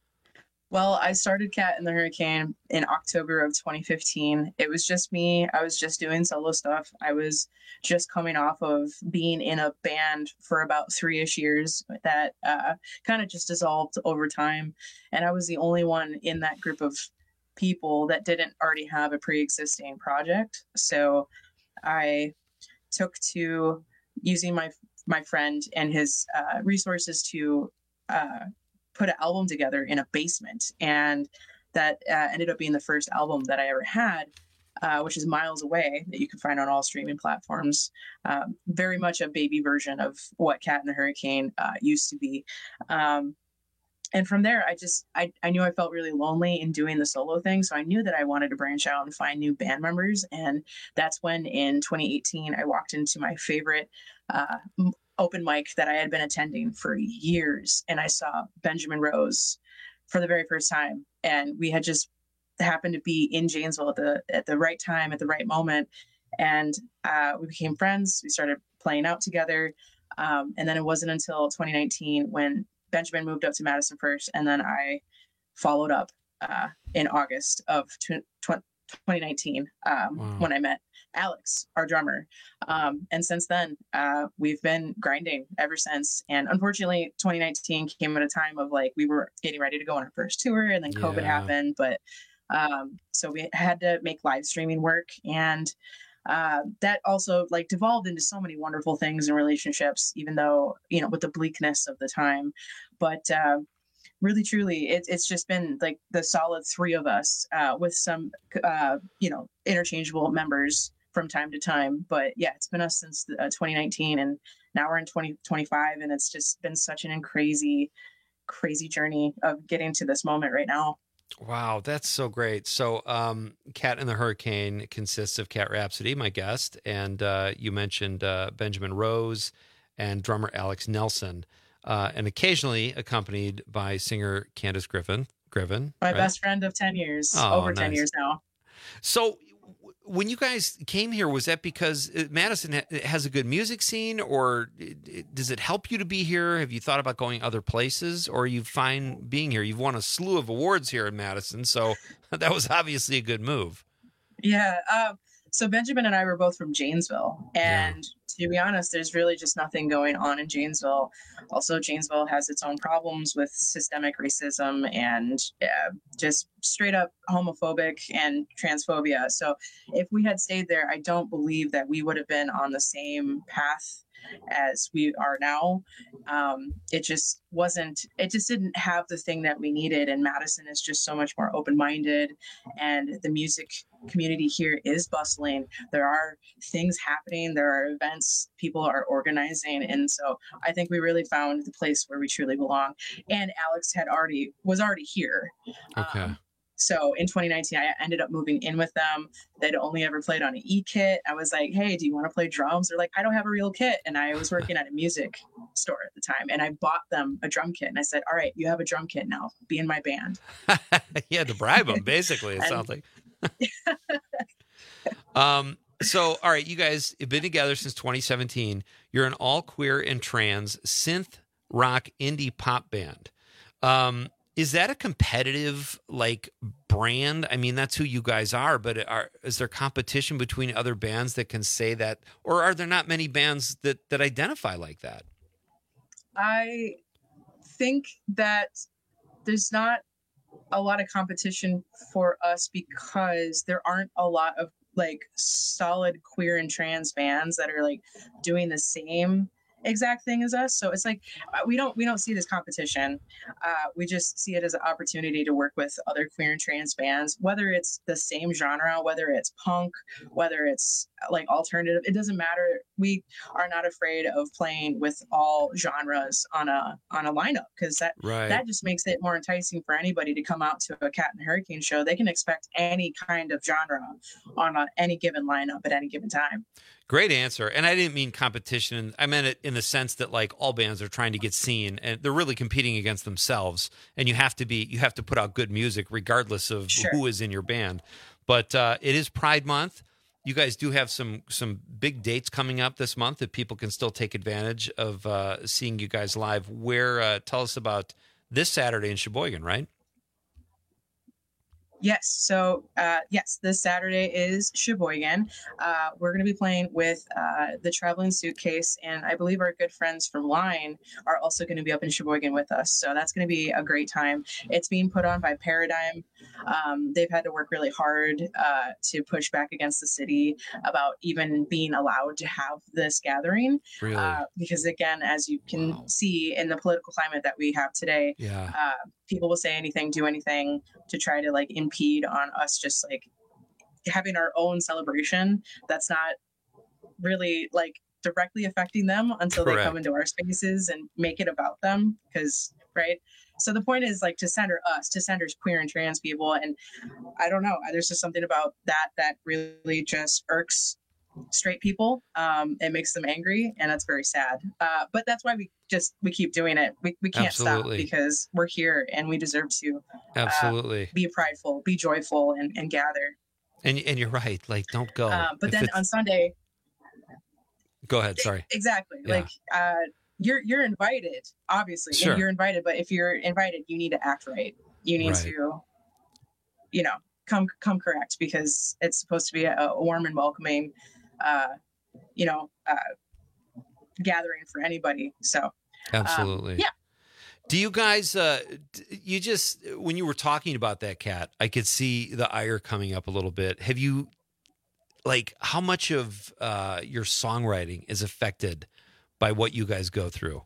Well, I started Cat and the Hurricane in October of twenty fifteen. It was just me. I was just doing solo stuff. I was just coming off of being in a band for about three-ish years that uh, kind of just dissolved over time. And I was the only one in that group of people that didn't already have a pre-existing project. So I took to using my my friend and his uh, resources to uh, put an album together in a basement, and that uh, ended up being the first album that I ever had, uh, which is Miles Away, that you can find on all streaming platforms. Um, very much a baby version of what Cat and the Hurricane uh, used to be. Um, and from there, I just, I, I knew I felt really lonely in doing the solo thing. So I knew that I wanted to branch out and find new band members. And that's when in twenty eighteen, I walked into my favorite uh, open mic that I had been attending for years. And I saw Benjamin Rose for the very first time. And we had just happened to be in Janesville at the, at the right time, at the right moment. And uh, we became friends. We started playing out together. Um, and then it wasn't until twenty nineteen when Benjamin moved up to Madison first. And then I followed up uh, in August of twenty nineteen um, Wow. when I met Alex, our drummer. Um, and since then, uh, we've been grinding ever since. And unfortunately, twenty nineteen came at a time of like, we were getting ready to go on our first tour and then COVID Yeah. happened. But um, so we had to make live streaming work. And uh, that also like devolved into so many wonderful things and relationships, even though, you know, with the bleakness of the time. But uh, really, truly, it, it's just been like the solid three of us uh, with some, uh, you know, interchangeable members from time to time. But yeah, it's been us since uh, twenty nineteen, and now we're in twenty twenty-five, and it's just been such an crazy, crazy journey of getting to this moment right now. Wow, that's so great. So, um, Cat in the Hurricane consists of Cat Rhapsody, my guest, and uh, you mentioned uh, Benjamin Rose and drummer Alex Nelson, uh, and occasionally accompanied by singer Candace Griffin. Griffin, My right? best friend of ten years, Oh, over ten nice. years now. So, w- when you guys came here, was that because uh, Madison ha- has a good music scene, or it- it- does it help you to be here? Have you thought about going other places, or are you fine being here? You've won a slew of awards here in Madison, so that was obviously a good move. Yeah. Um, so Benjamin and I were both from Janesville, and to be honest, there's really just nothing going on in Janesville. Also, Janesville has its own problems with systemic racism and uh, just straight up homophobic and transphobia. So if we had stayed there, I don't believe that we would have been on the same path as we are now. Um, it just wasn't, it just didn't have the thing that we needed. And Madison is just so much more open-minded, and the music community here is bustling. There are things happening, there are events, people are organizing. And so I think we really found the place where we truly belong. And Alex had already, was already here. Okay. So in twenty nineteen, I ended up moving in with them. They'd only ever played on an E-kit. I was like, hey, do you want to play drums? They're like, I don't have a real kit. And I was working at a music store at the time. And I bought them a drum kit. And I said, all right, you have a drum kit now. Be in my band. You had to bribe them, basically, it And- sounds like. um, so, all right, you guys have been together since twenty seventeen. You're an all queer and trans synth rock indie pop band. Um, is that a competitive like brand? I mean, that's who you guys are, but are, is there competition between other bands that can say that, or are there not many bands that, that identify like that? I think that there's not a lot of competition for us because there aren't a lot of like solid queer and trans bands that are like doing the same exact thing as us. So it's like uh, we don't we don't see this competition. Uh, we just see it as an opportunity to work with other queer and trans bands, whether it's the same genre, whether it's punk, whether it's like alternative. It doesn't matter. We are not afraid of playing with all genres on a on a lineup, because that Right. that just makes it more enticing for anybody to come out to a Cat and Hurricane show. They can expect any kind of genre on a, any given lineup at any given time. Great answer. And I didn't mean competition. I meant it in the sense that like all bands are trying to get seen and they're really competing against themselves. And you have to be, you have to put out good music regardless of Sure. who is in your band. But uh, it is Pride Month. You guys do have some some big dates coming up this month that people can still take advantage of uh, seeing you guys live. Where, uh, tell us about this Saturday in Sheboygan, right? Yes. So, uh, yes, this Saturday is Sheboygan. Uh, we're going to be playing with uh, the Traveling Suitcase, and I believe our good friends from Line are also going to be up in Sheboygan with us. So that's going to be a great time. It's being put on by Paradigm. Um, they've had to work really hard uh, to push back against the city about even being allowed to have this gathering. Really? Uh, because again, as you can see in the political climate that we have today, Yeah. uh, people will say anything, do anything to try to like impede on us just like having our own celebration that's not really like directly affecting them until they Correct. come into our spaces and make it about them. Because right. So the point is like to center us, to center queer and trans people. And I don't know, there's just something about that that really just irks straight people. Um, it makes them angry, and that's very sad. Uh, but that's why we just we keep doing it. We we can't Absolutely. stop because we're here and we deserve to uh, Absolutely. be prideful, be joyful, and, and gather. And and you're right. Like, don't go. Uh, but If then it's- on Sunday, go ahead. Sorry. exactly, Yeah. like uh, you're you're invited, obviously, Sure. and you're invited. But if you're invited, you need to act right. You need Right. to, you know, come come correct, because it's supposed to be a, a warm and welcoming, uh, you know, uh, gathering for anybody. So absolutely, um, yeah. Do you guys, uh, you just, when you were talking about that, Kat, I could see the ire coming up a little bit. Have you, like, how much of uh, your songwriting is affected by what you guys go through?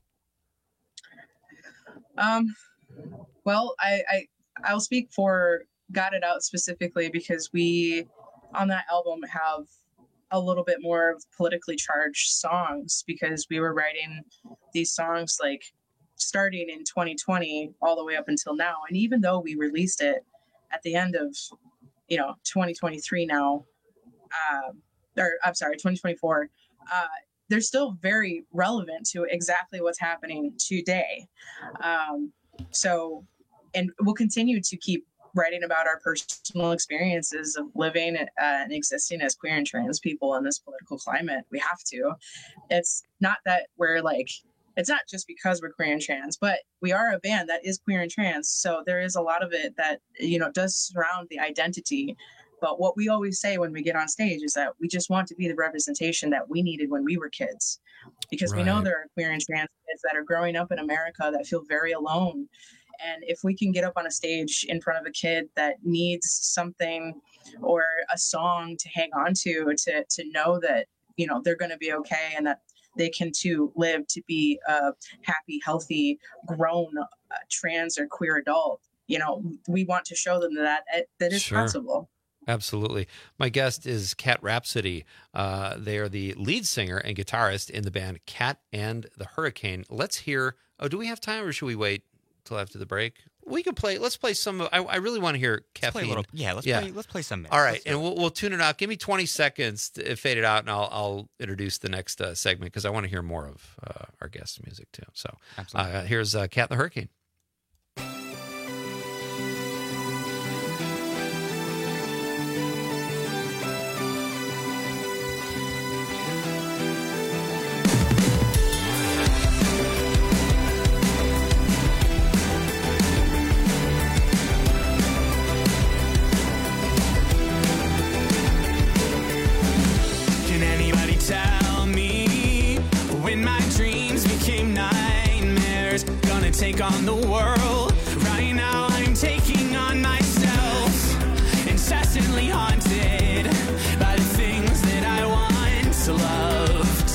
Um, well, I, I, I'll speak for Got It Out specifically, because we, on that album, have a little bit more of politically charged songs, because we were writing these songs, like, starting in twenty twenty all the way up until now. And even though we released it at the end of, you know, twenty twenty-three now, um, or I'm sorry, twenty twenty-four, uh, they're still very relevant to exactly what's happening today. Um, so, and we'll continue to keep writing about our personal experiences of living uh, and existing as queer and trans people in this political climate. We have to. It's not that we're like, it's not just because we're queer and trans, but we are a band that is queer and trans. So there is a lot of it that, you know, does surround the identity. But what we always say when we get on stage is that we just want to be the representation that we needed when we were kids, because right. we know there are queer and trans kids that are growing up in America that feel very alone. And if we can get up on a stage in front of a kid that needs something or a song to hang on to, to, to know that, you know, they're going to be okay, and that they can too live to be a happy, healthy, grown uh, trans or queer adult. You know, we want to show them that that is sure. possible. Absolutely. My guest is Kat Rhapsody. Uh, they are the lead singer and guitarist in the band Kat and the Hurricane. Let's hear. Oh, do we have time, or should we wait till after the break? We can play. Let's play some. I, I really want to hear Caffeine. Let's play a little, yeah, let's yeah. play. Let's play some. All right, and we'll we'll tune it out. Give me twenty seconds to fade it out, and I'll I'll introduce the next uh, segment, because I want to hear more of uh, our guest's music too. So uh, here's uh, Kat and the Hurricane. Take on the world. Right now I'm taking on myself, incessantly haunted by the things that I once loved.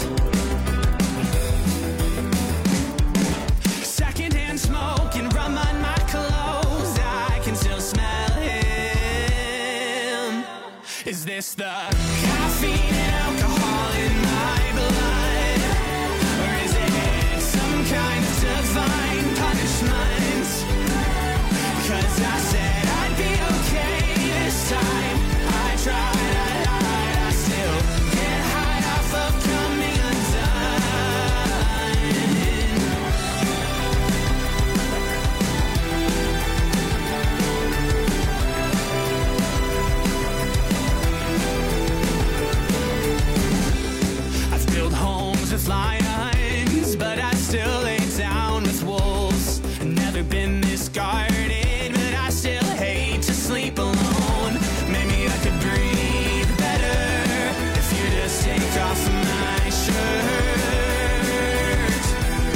Secondhand smoke and rum on my clothes, I can still smell him. Is this the caffeine and alcohol in my blood, or is it some kind of divine punishment? Cause I said I'd be okay this time. I tried, I lied, I still get high off of coming undone. I've built homes with lions, but I still lay down with wolves. I've never been this guarded, but I still hate to sleep alone. Maybe I could breathe better if you just take off my shirt.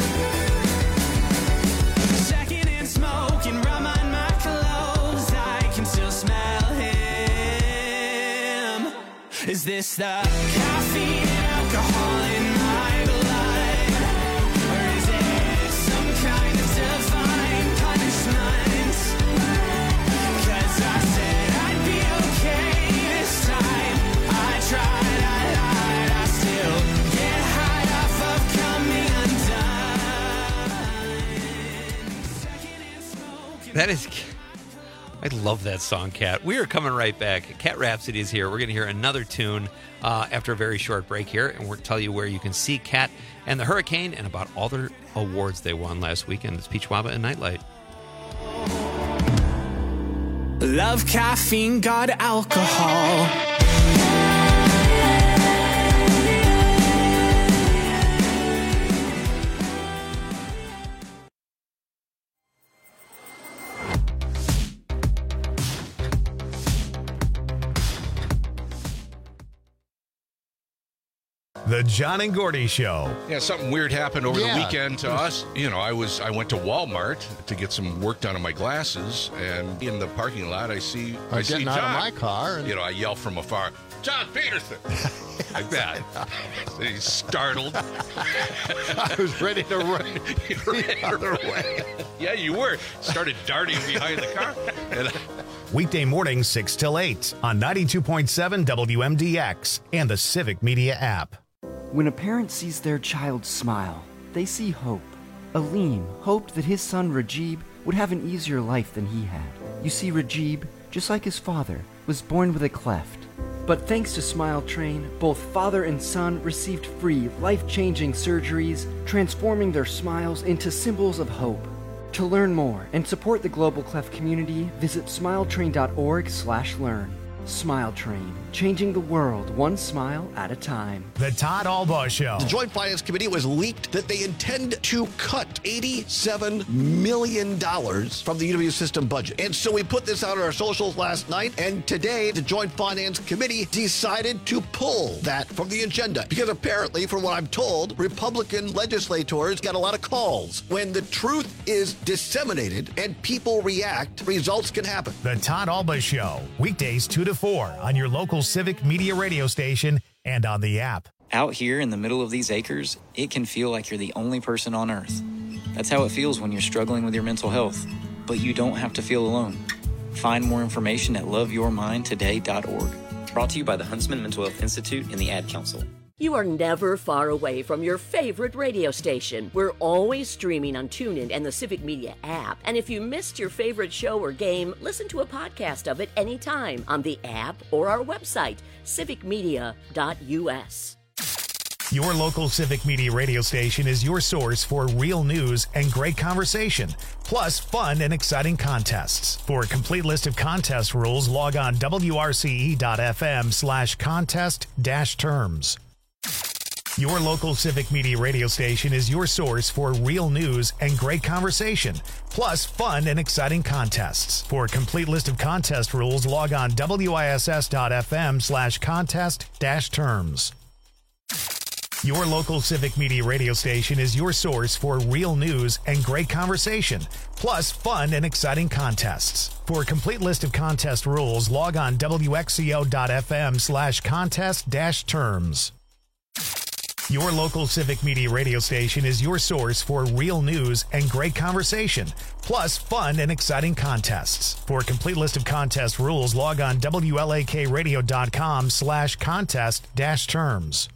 Secondhand smoke and rum on my clothes, I can still smell him. Is this the caffeine and alcohol in my blood, or is it some kind of divine punishment? Cause I said I'd be okay this time. I tried, I lied, I still get high off of coming undone. That is. I love that song, Kat. We are coming right back. Kat Rhapsody is here. We're going to hear another tune uh, after a very short break here, and we'll tell you where you can see Kat and the Hurricane and about all their awards they won last weekend. It's Peach Waba and Nightlight. Love caffeine, got alcohol. The John and Gordy Show. Yeah, something weird happened over Yeah. the weekend to us. You know, I was I went to Walmart to get some work done on my glasses, and in the parking lot, I see I'm I see getting out of John. my car and- You know, I yell from afar, John Peterson, like that. And he's startled. I was ready to run the other way. Yeah, you were. Started darting behind the car. And Weekday mornings six till eight on ninety-two point seven W M D X and the Civic Media app. When a parent sees their child smile, they see hope. Aleem hoped that his son Rajib would have an easier life than he had. You see, Rajib, just like his father, was born with a cleft. But thanks to Smile Train, both father and son received free, life-changing surgeries, transforming their smiles into symbols of hope. To learn more and support the Global Cleft community, visit smiletrain.org slash learn. Smile Train, changing the world one smile at a time. The Todd Albaugh Show. The Joint Finance Committee was leaked that they intend to cut eighty-seven million dollars from the U W system budget. And so we put this out on our socials last night, and today the Joint Finance Committee decided to pull that from the agenda. Because apparently, from what I'm told, Republican legislators got a lot of calls. When the truth is disseminated and people react, results can happen. The Todd Albaugh Show. Weekdays two to four on your local Civic Media radio station and on the app. Out here in the middle of these acres, it can feel like you're the only person on Earth. That's how it feels when you're struggling with your mental health. But you don't have to feel alone. Find more information at love your mind today dot org. Brought to you by the Huntsman Mental Health Institute and the Ad Council. You are never far away from your favorite radio station. We're always streaming on TuneIn and the Civic Media app. And if you missed your favorite show or game, listen to a podcast of it anytime on the app or our website, civic media dot u s. Your local Civic Media radio station is your source for real news and great conversation, plus fun and exciting contests. For a complete list of contest rules, log on W R C E dot F M slash contest dash terms. Your local Civic Media radio station is your source for real news and great conversation, plus fun and exciting contests. For a complete list of contest rules, log on W I S S dot F M slash contest dash terms. Your local Civic Media radio station is your source for real news and great conversation, plus fun and exciting contests. For a complete list of contest rules, log on W X C O dot F M slash contest dash terms. Your local Civic Media radio station is your source for real news and great conversation, plus fun and exciting contests. For a complete list of contest rules, log on W L A K radio dot com slash contest dash terms.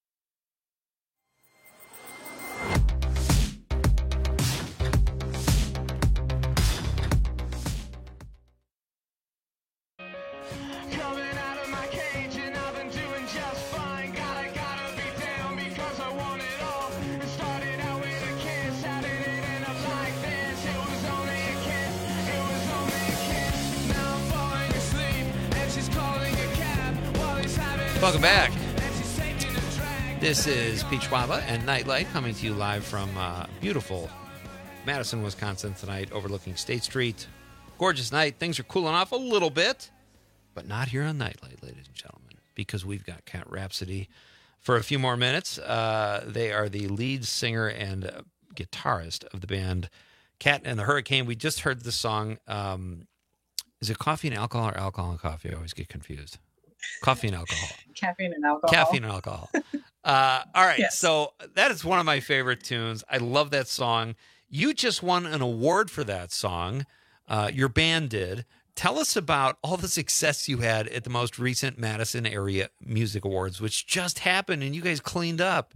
Welcome back. This is Pete Schwaba and Nightlight coming to you live from uh, beautiful Madison, Wisconsin tonight, overlooking State Street. Gorgeous night. Things are cooling off a little bit, but not here on Nightlight, ladies and gentlemen, because we've got Cat Rhapsody for a few more minutes. Uh, they are the lead singer and uh, guitarist of the band Cat and the Hurricane. We just heard the song. Um, is it Coffee and Alcohol or Alcohol and Coffee? I always get confused. Coffee and alcohol. Caffeine and alcohol. Caffeine and alcohol. uh, all right. Yes. So that is one of my favorite tunes. I love that song. You just won an award for that song. Uh, your band did. Tell us about all the success you had at the most recent Madison Area Music Awards, which just happened and you guys cleaned up.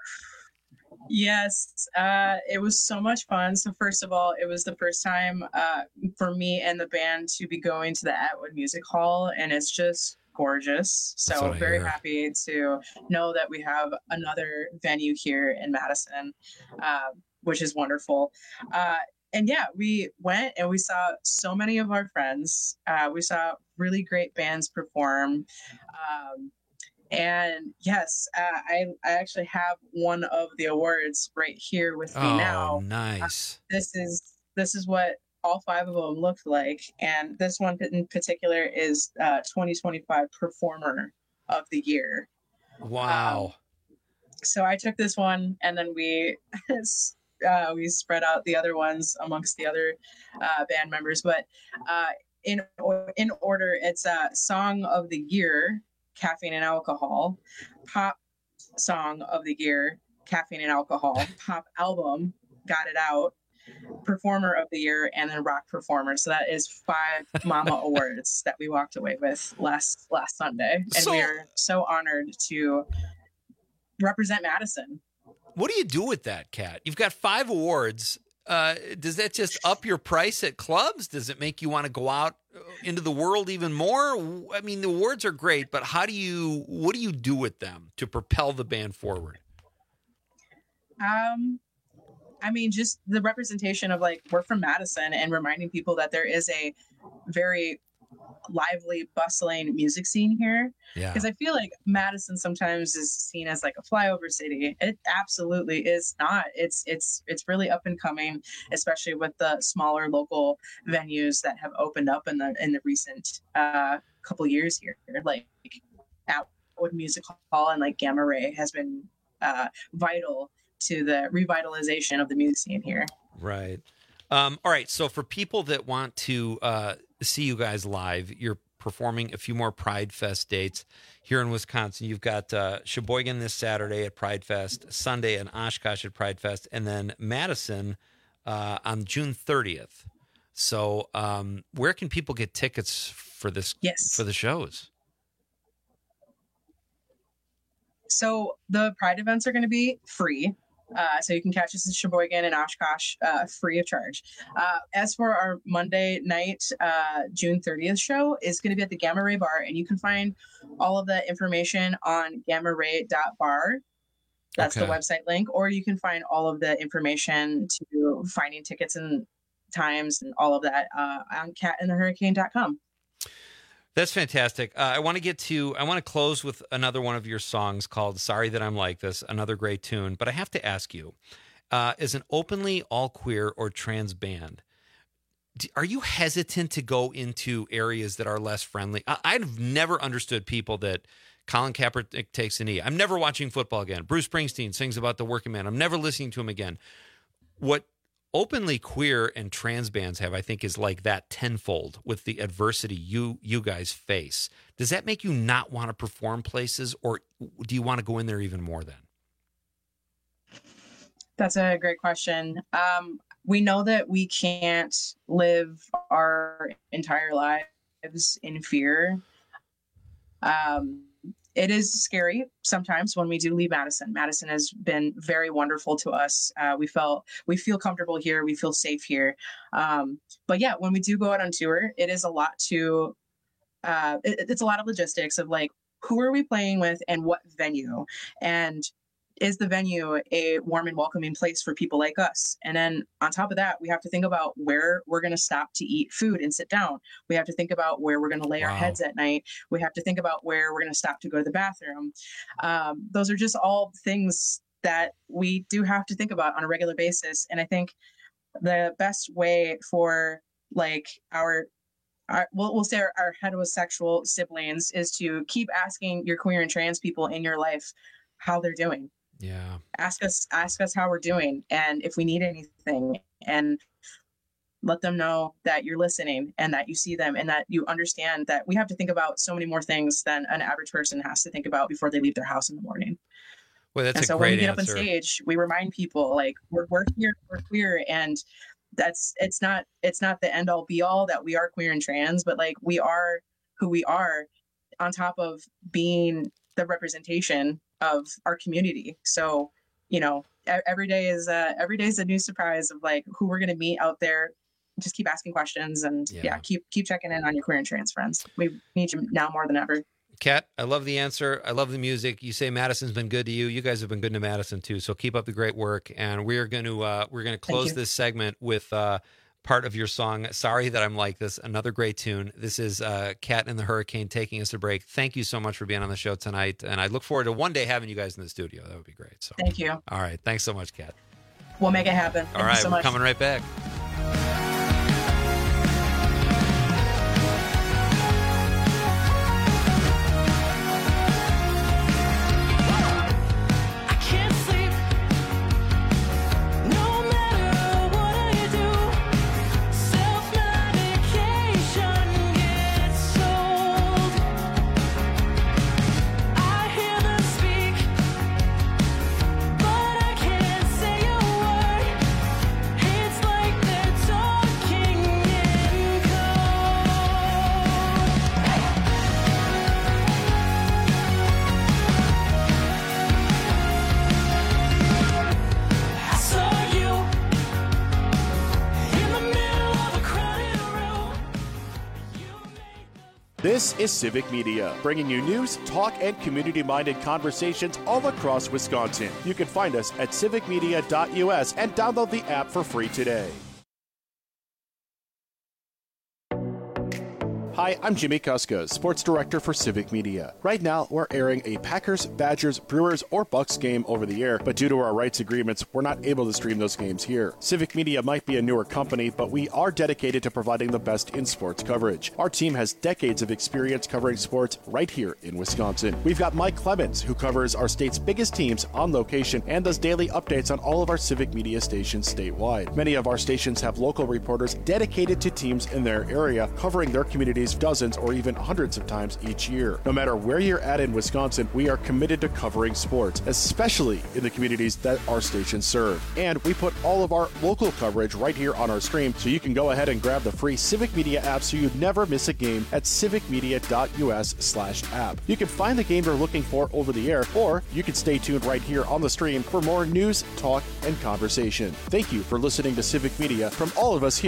Yes, uh, it was so much fun. So first of all, it was the first time uh, for me and the band to be going to the Atwood Music Hall, and it's just gorgeous. That's So what I very hear. happy to know that we have another venue here in Madison, uh, which is wonderful. Uh, and yeah, we went and we saw so many of our friends. Uh, we saw really great bands perform. Um, and yes, uh, I, I actually have one of the awards right here with me Oh, now. nice. Uh, this is this is what all five of them looked like, and this one in particular is uh, twenty twenty-five Performer of the Year. Wow. so I took this one, and then we uh, we spread out the other ones amongst the other uh, band members. But uh, in in order, it's a uh, Song of the Year, Caffeine and Alcohol, Pop Song of the Year, Caffeine and Alcohol, Pop Album, Got It Out, Performer of the Year, and then Rock Performer. So that is five Mama Awards that we walked away with last last Sunday, and So- we are so honored to represent Madison. What do you do with that, Kat? You've got five awards. Uh, does that just up your price at clubs? Does it make you want to go out into the world even more? I mean, the awards are great, but how do you? What do you do with them to propel the band forward? Um, I mean, just the representation of like, we're from Madison, and reminding people that there is a very lively, bustling music scene here. Yeah. Because I feel like Madison sometimes is seen as like a flyover city. It absolutely is not. It's it's it's really up and coming, especially with the smaller local venues that have opened up in the in the recent uh, couple years here. Like Atwood Music Hall and like Gamma Ray has been uh, vital to the revitalization of the music scene here. Right. Um, all right. So for people that want to uh, see you guys live, you're performing a few more Pride Fest dates here in Wisconsin. You've got uh, Sheboygan this Saturday at Pride Fest, Sunday in Oshkosh at Pride Fest, and then Madison uh, on June thirtieth. So um, where can people get tickets for this? Yes. For the shows? So the Pride events are going to be free. Uh, so you can catch us in Sheboygan and Oshkosh uh, free of charge. Uh, as for our Monday night, uh, June thirtieth show is going to be at the Gamma Ray Bar, and you can find all of that information on gamma ray dot bar. That's Okay. the website link, or you can find all of the information to finding tickets and times and all of that uh, on cat in the hurricane dot com. That's fantastic. Uh, I want to get to, I want to close with another one of your songs called Sorry That I'm Like This, another great tune. But I have to ask you, uh, as an openly all queer or trans band, do, are you hesitant to go into areas that are less friendly? I, I've never understood people that Colin Kaepernick takes a knee. I'm never watching football again. Bruce Springsteen sings about the working man. I'm never listening to him again. What openly queer and trans bands have, I think, is like that tenfold with the adversity you you guys face. Does that make you not want to perform places, or do you want to go in there even more then? That's a great question. Um, we know that we can't live our entire lives in fear. Um, it is scary sometimes when we do leave Madison. Madison has been very wonderful to us. Uh, we felt we feel comfortable here. We feel safe here. Um, but yeah, when we do go out on tour, it is a lot to. Uh, it, it's a lot of logistics of like, who are we playing with and what venue, and is the venue a warm and welcoming place for people like us? And then on top of that, we have to think about where we're going to stop to eat food and sit down. We have to think about where we're going to lay our Wow. heads at night. We have to think about where we're going to stop to go to the bathroom. Um, those are just all things that we do have to think about on a regular basis. And I think the best way for like our Our, we'll, we'll say our, our heterosexual siblings is to keep asking your queer and trans people in your life how they're doing. Yeah. Ask us, ask us how we're doing, and if we need anything, and let them know that you're listening and that you see them and that you understand that we have to think about so many more things than an average person has to think about before they leave their house in the morning. Well, that's and a so great when we get answer. up on stage, we remind people like we're, we're here, we're queer, and that's it's not it's not the end all be all that we are queer and trans, but like we are who we are, on top of being the representation of our community. So, you know, e- every day is uh, every day is a new surprise of like who we're gonna meet out there. Just keep asking questions and yeah, Yeah. keep keep checking in on your queer and trans friends. We need you now more than ever. Kat, I love the answer. I love the music. You say Madison's been good to you. You guys have been good to Madison too. So keep up the great work. And we're going to uh, we're going to close you. this segment with uh, part of your song. Sorry That I'm Like This. Another great tune. This is uh, Kat and the Hurricane taking us a break. Thank you so much for being on the show tonight. And I look forward to one day having you guys in the studio. That would be great. So Thank you. all right. Thanks so much, Kat. We'll make it happen. All Thank right. you so We're much. coming right back. I can't This is Civic Media, bringing you news, talk, and community-minded conversations all across Wisconsin. You can find us at civic media dot U S and download the app for free today. Hi, I'm Jimmy Kuska, Sports Director for Civic Media. Right now, we're airing a Packers, Badgers, Brewers, or Bucks game over the air, but due to our rights agreements, we're not able to stream those games here. Civic Media might be a newer company, but we are dedicated to providing the best in sports coverage. Our team has decades of experience covering sports right here in Wisconsin. We've got Mike Clemens, who covers our state's biggest teams on location and does daily updates on all of our Civic Media stations statewide. Many of our stations have local reporters dedicated to teams in their area, covering their communities dozens or even hundreds of times each year. No matter where you're at in Wisconsin, we are committed to covering sports, especially in the communities that our stations serve. And we put all of our local coverage right here on our stream, so you can go ahead and grab the free Civic Media app so you never miss a game at civic media dot U S slash app. You can find the game you're looking for over the air, or you can stay tuned right here on the stream for more news, talk, and conversation. Thank you for listening to Civic Media from all of us here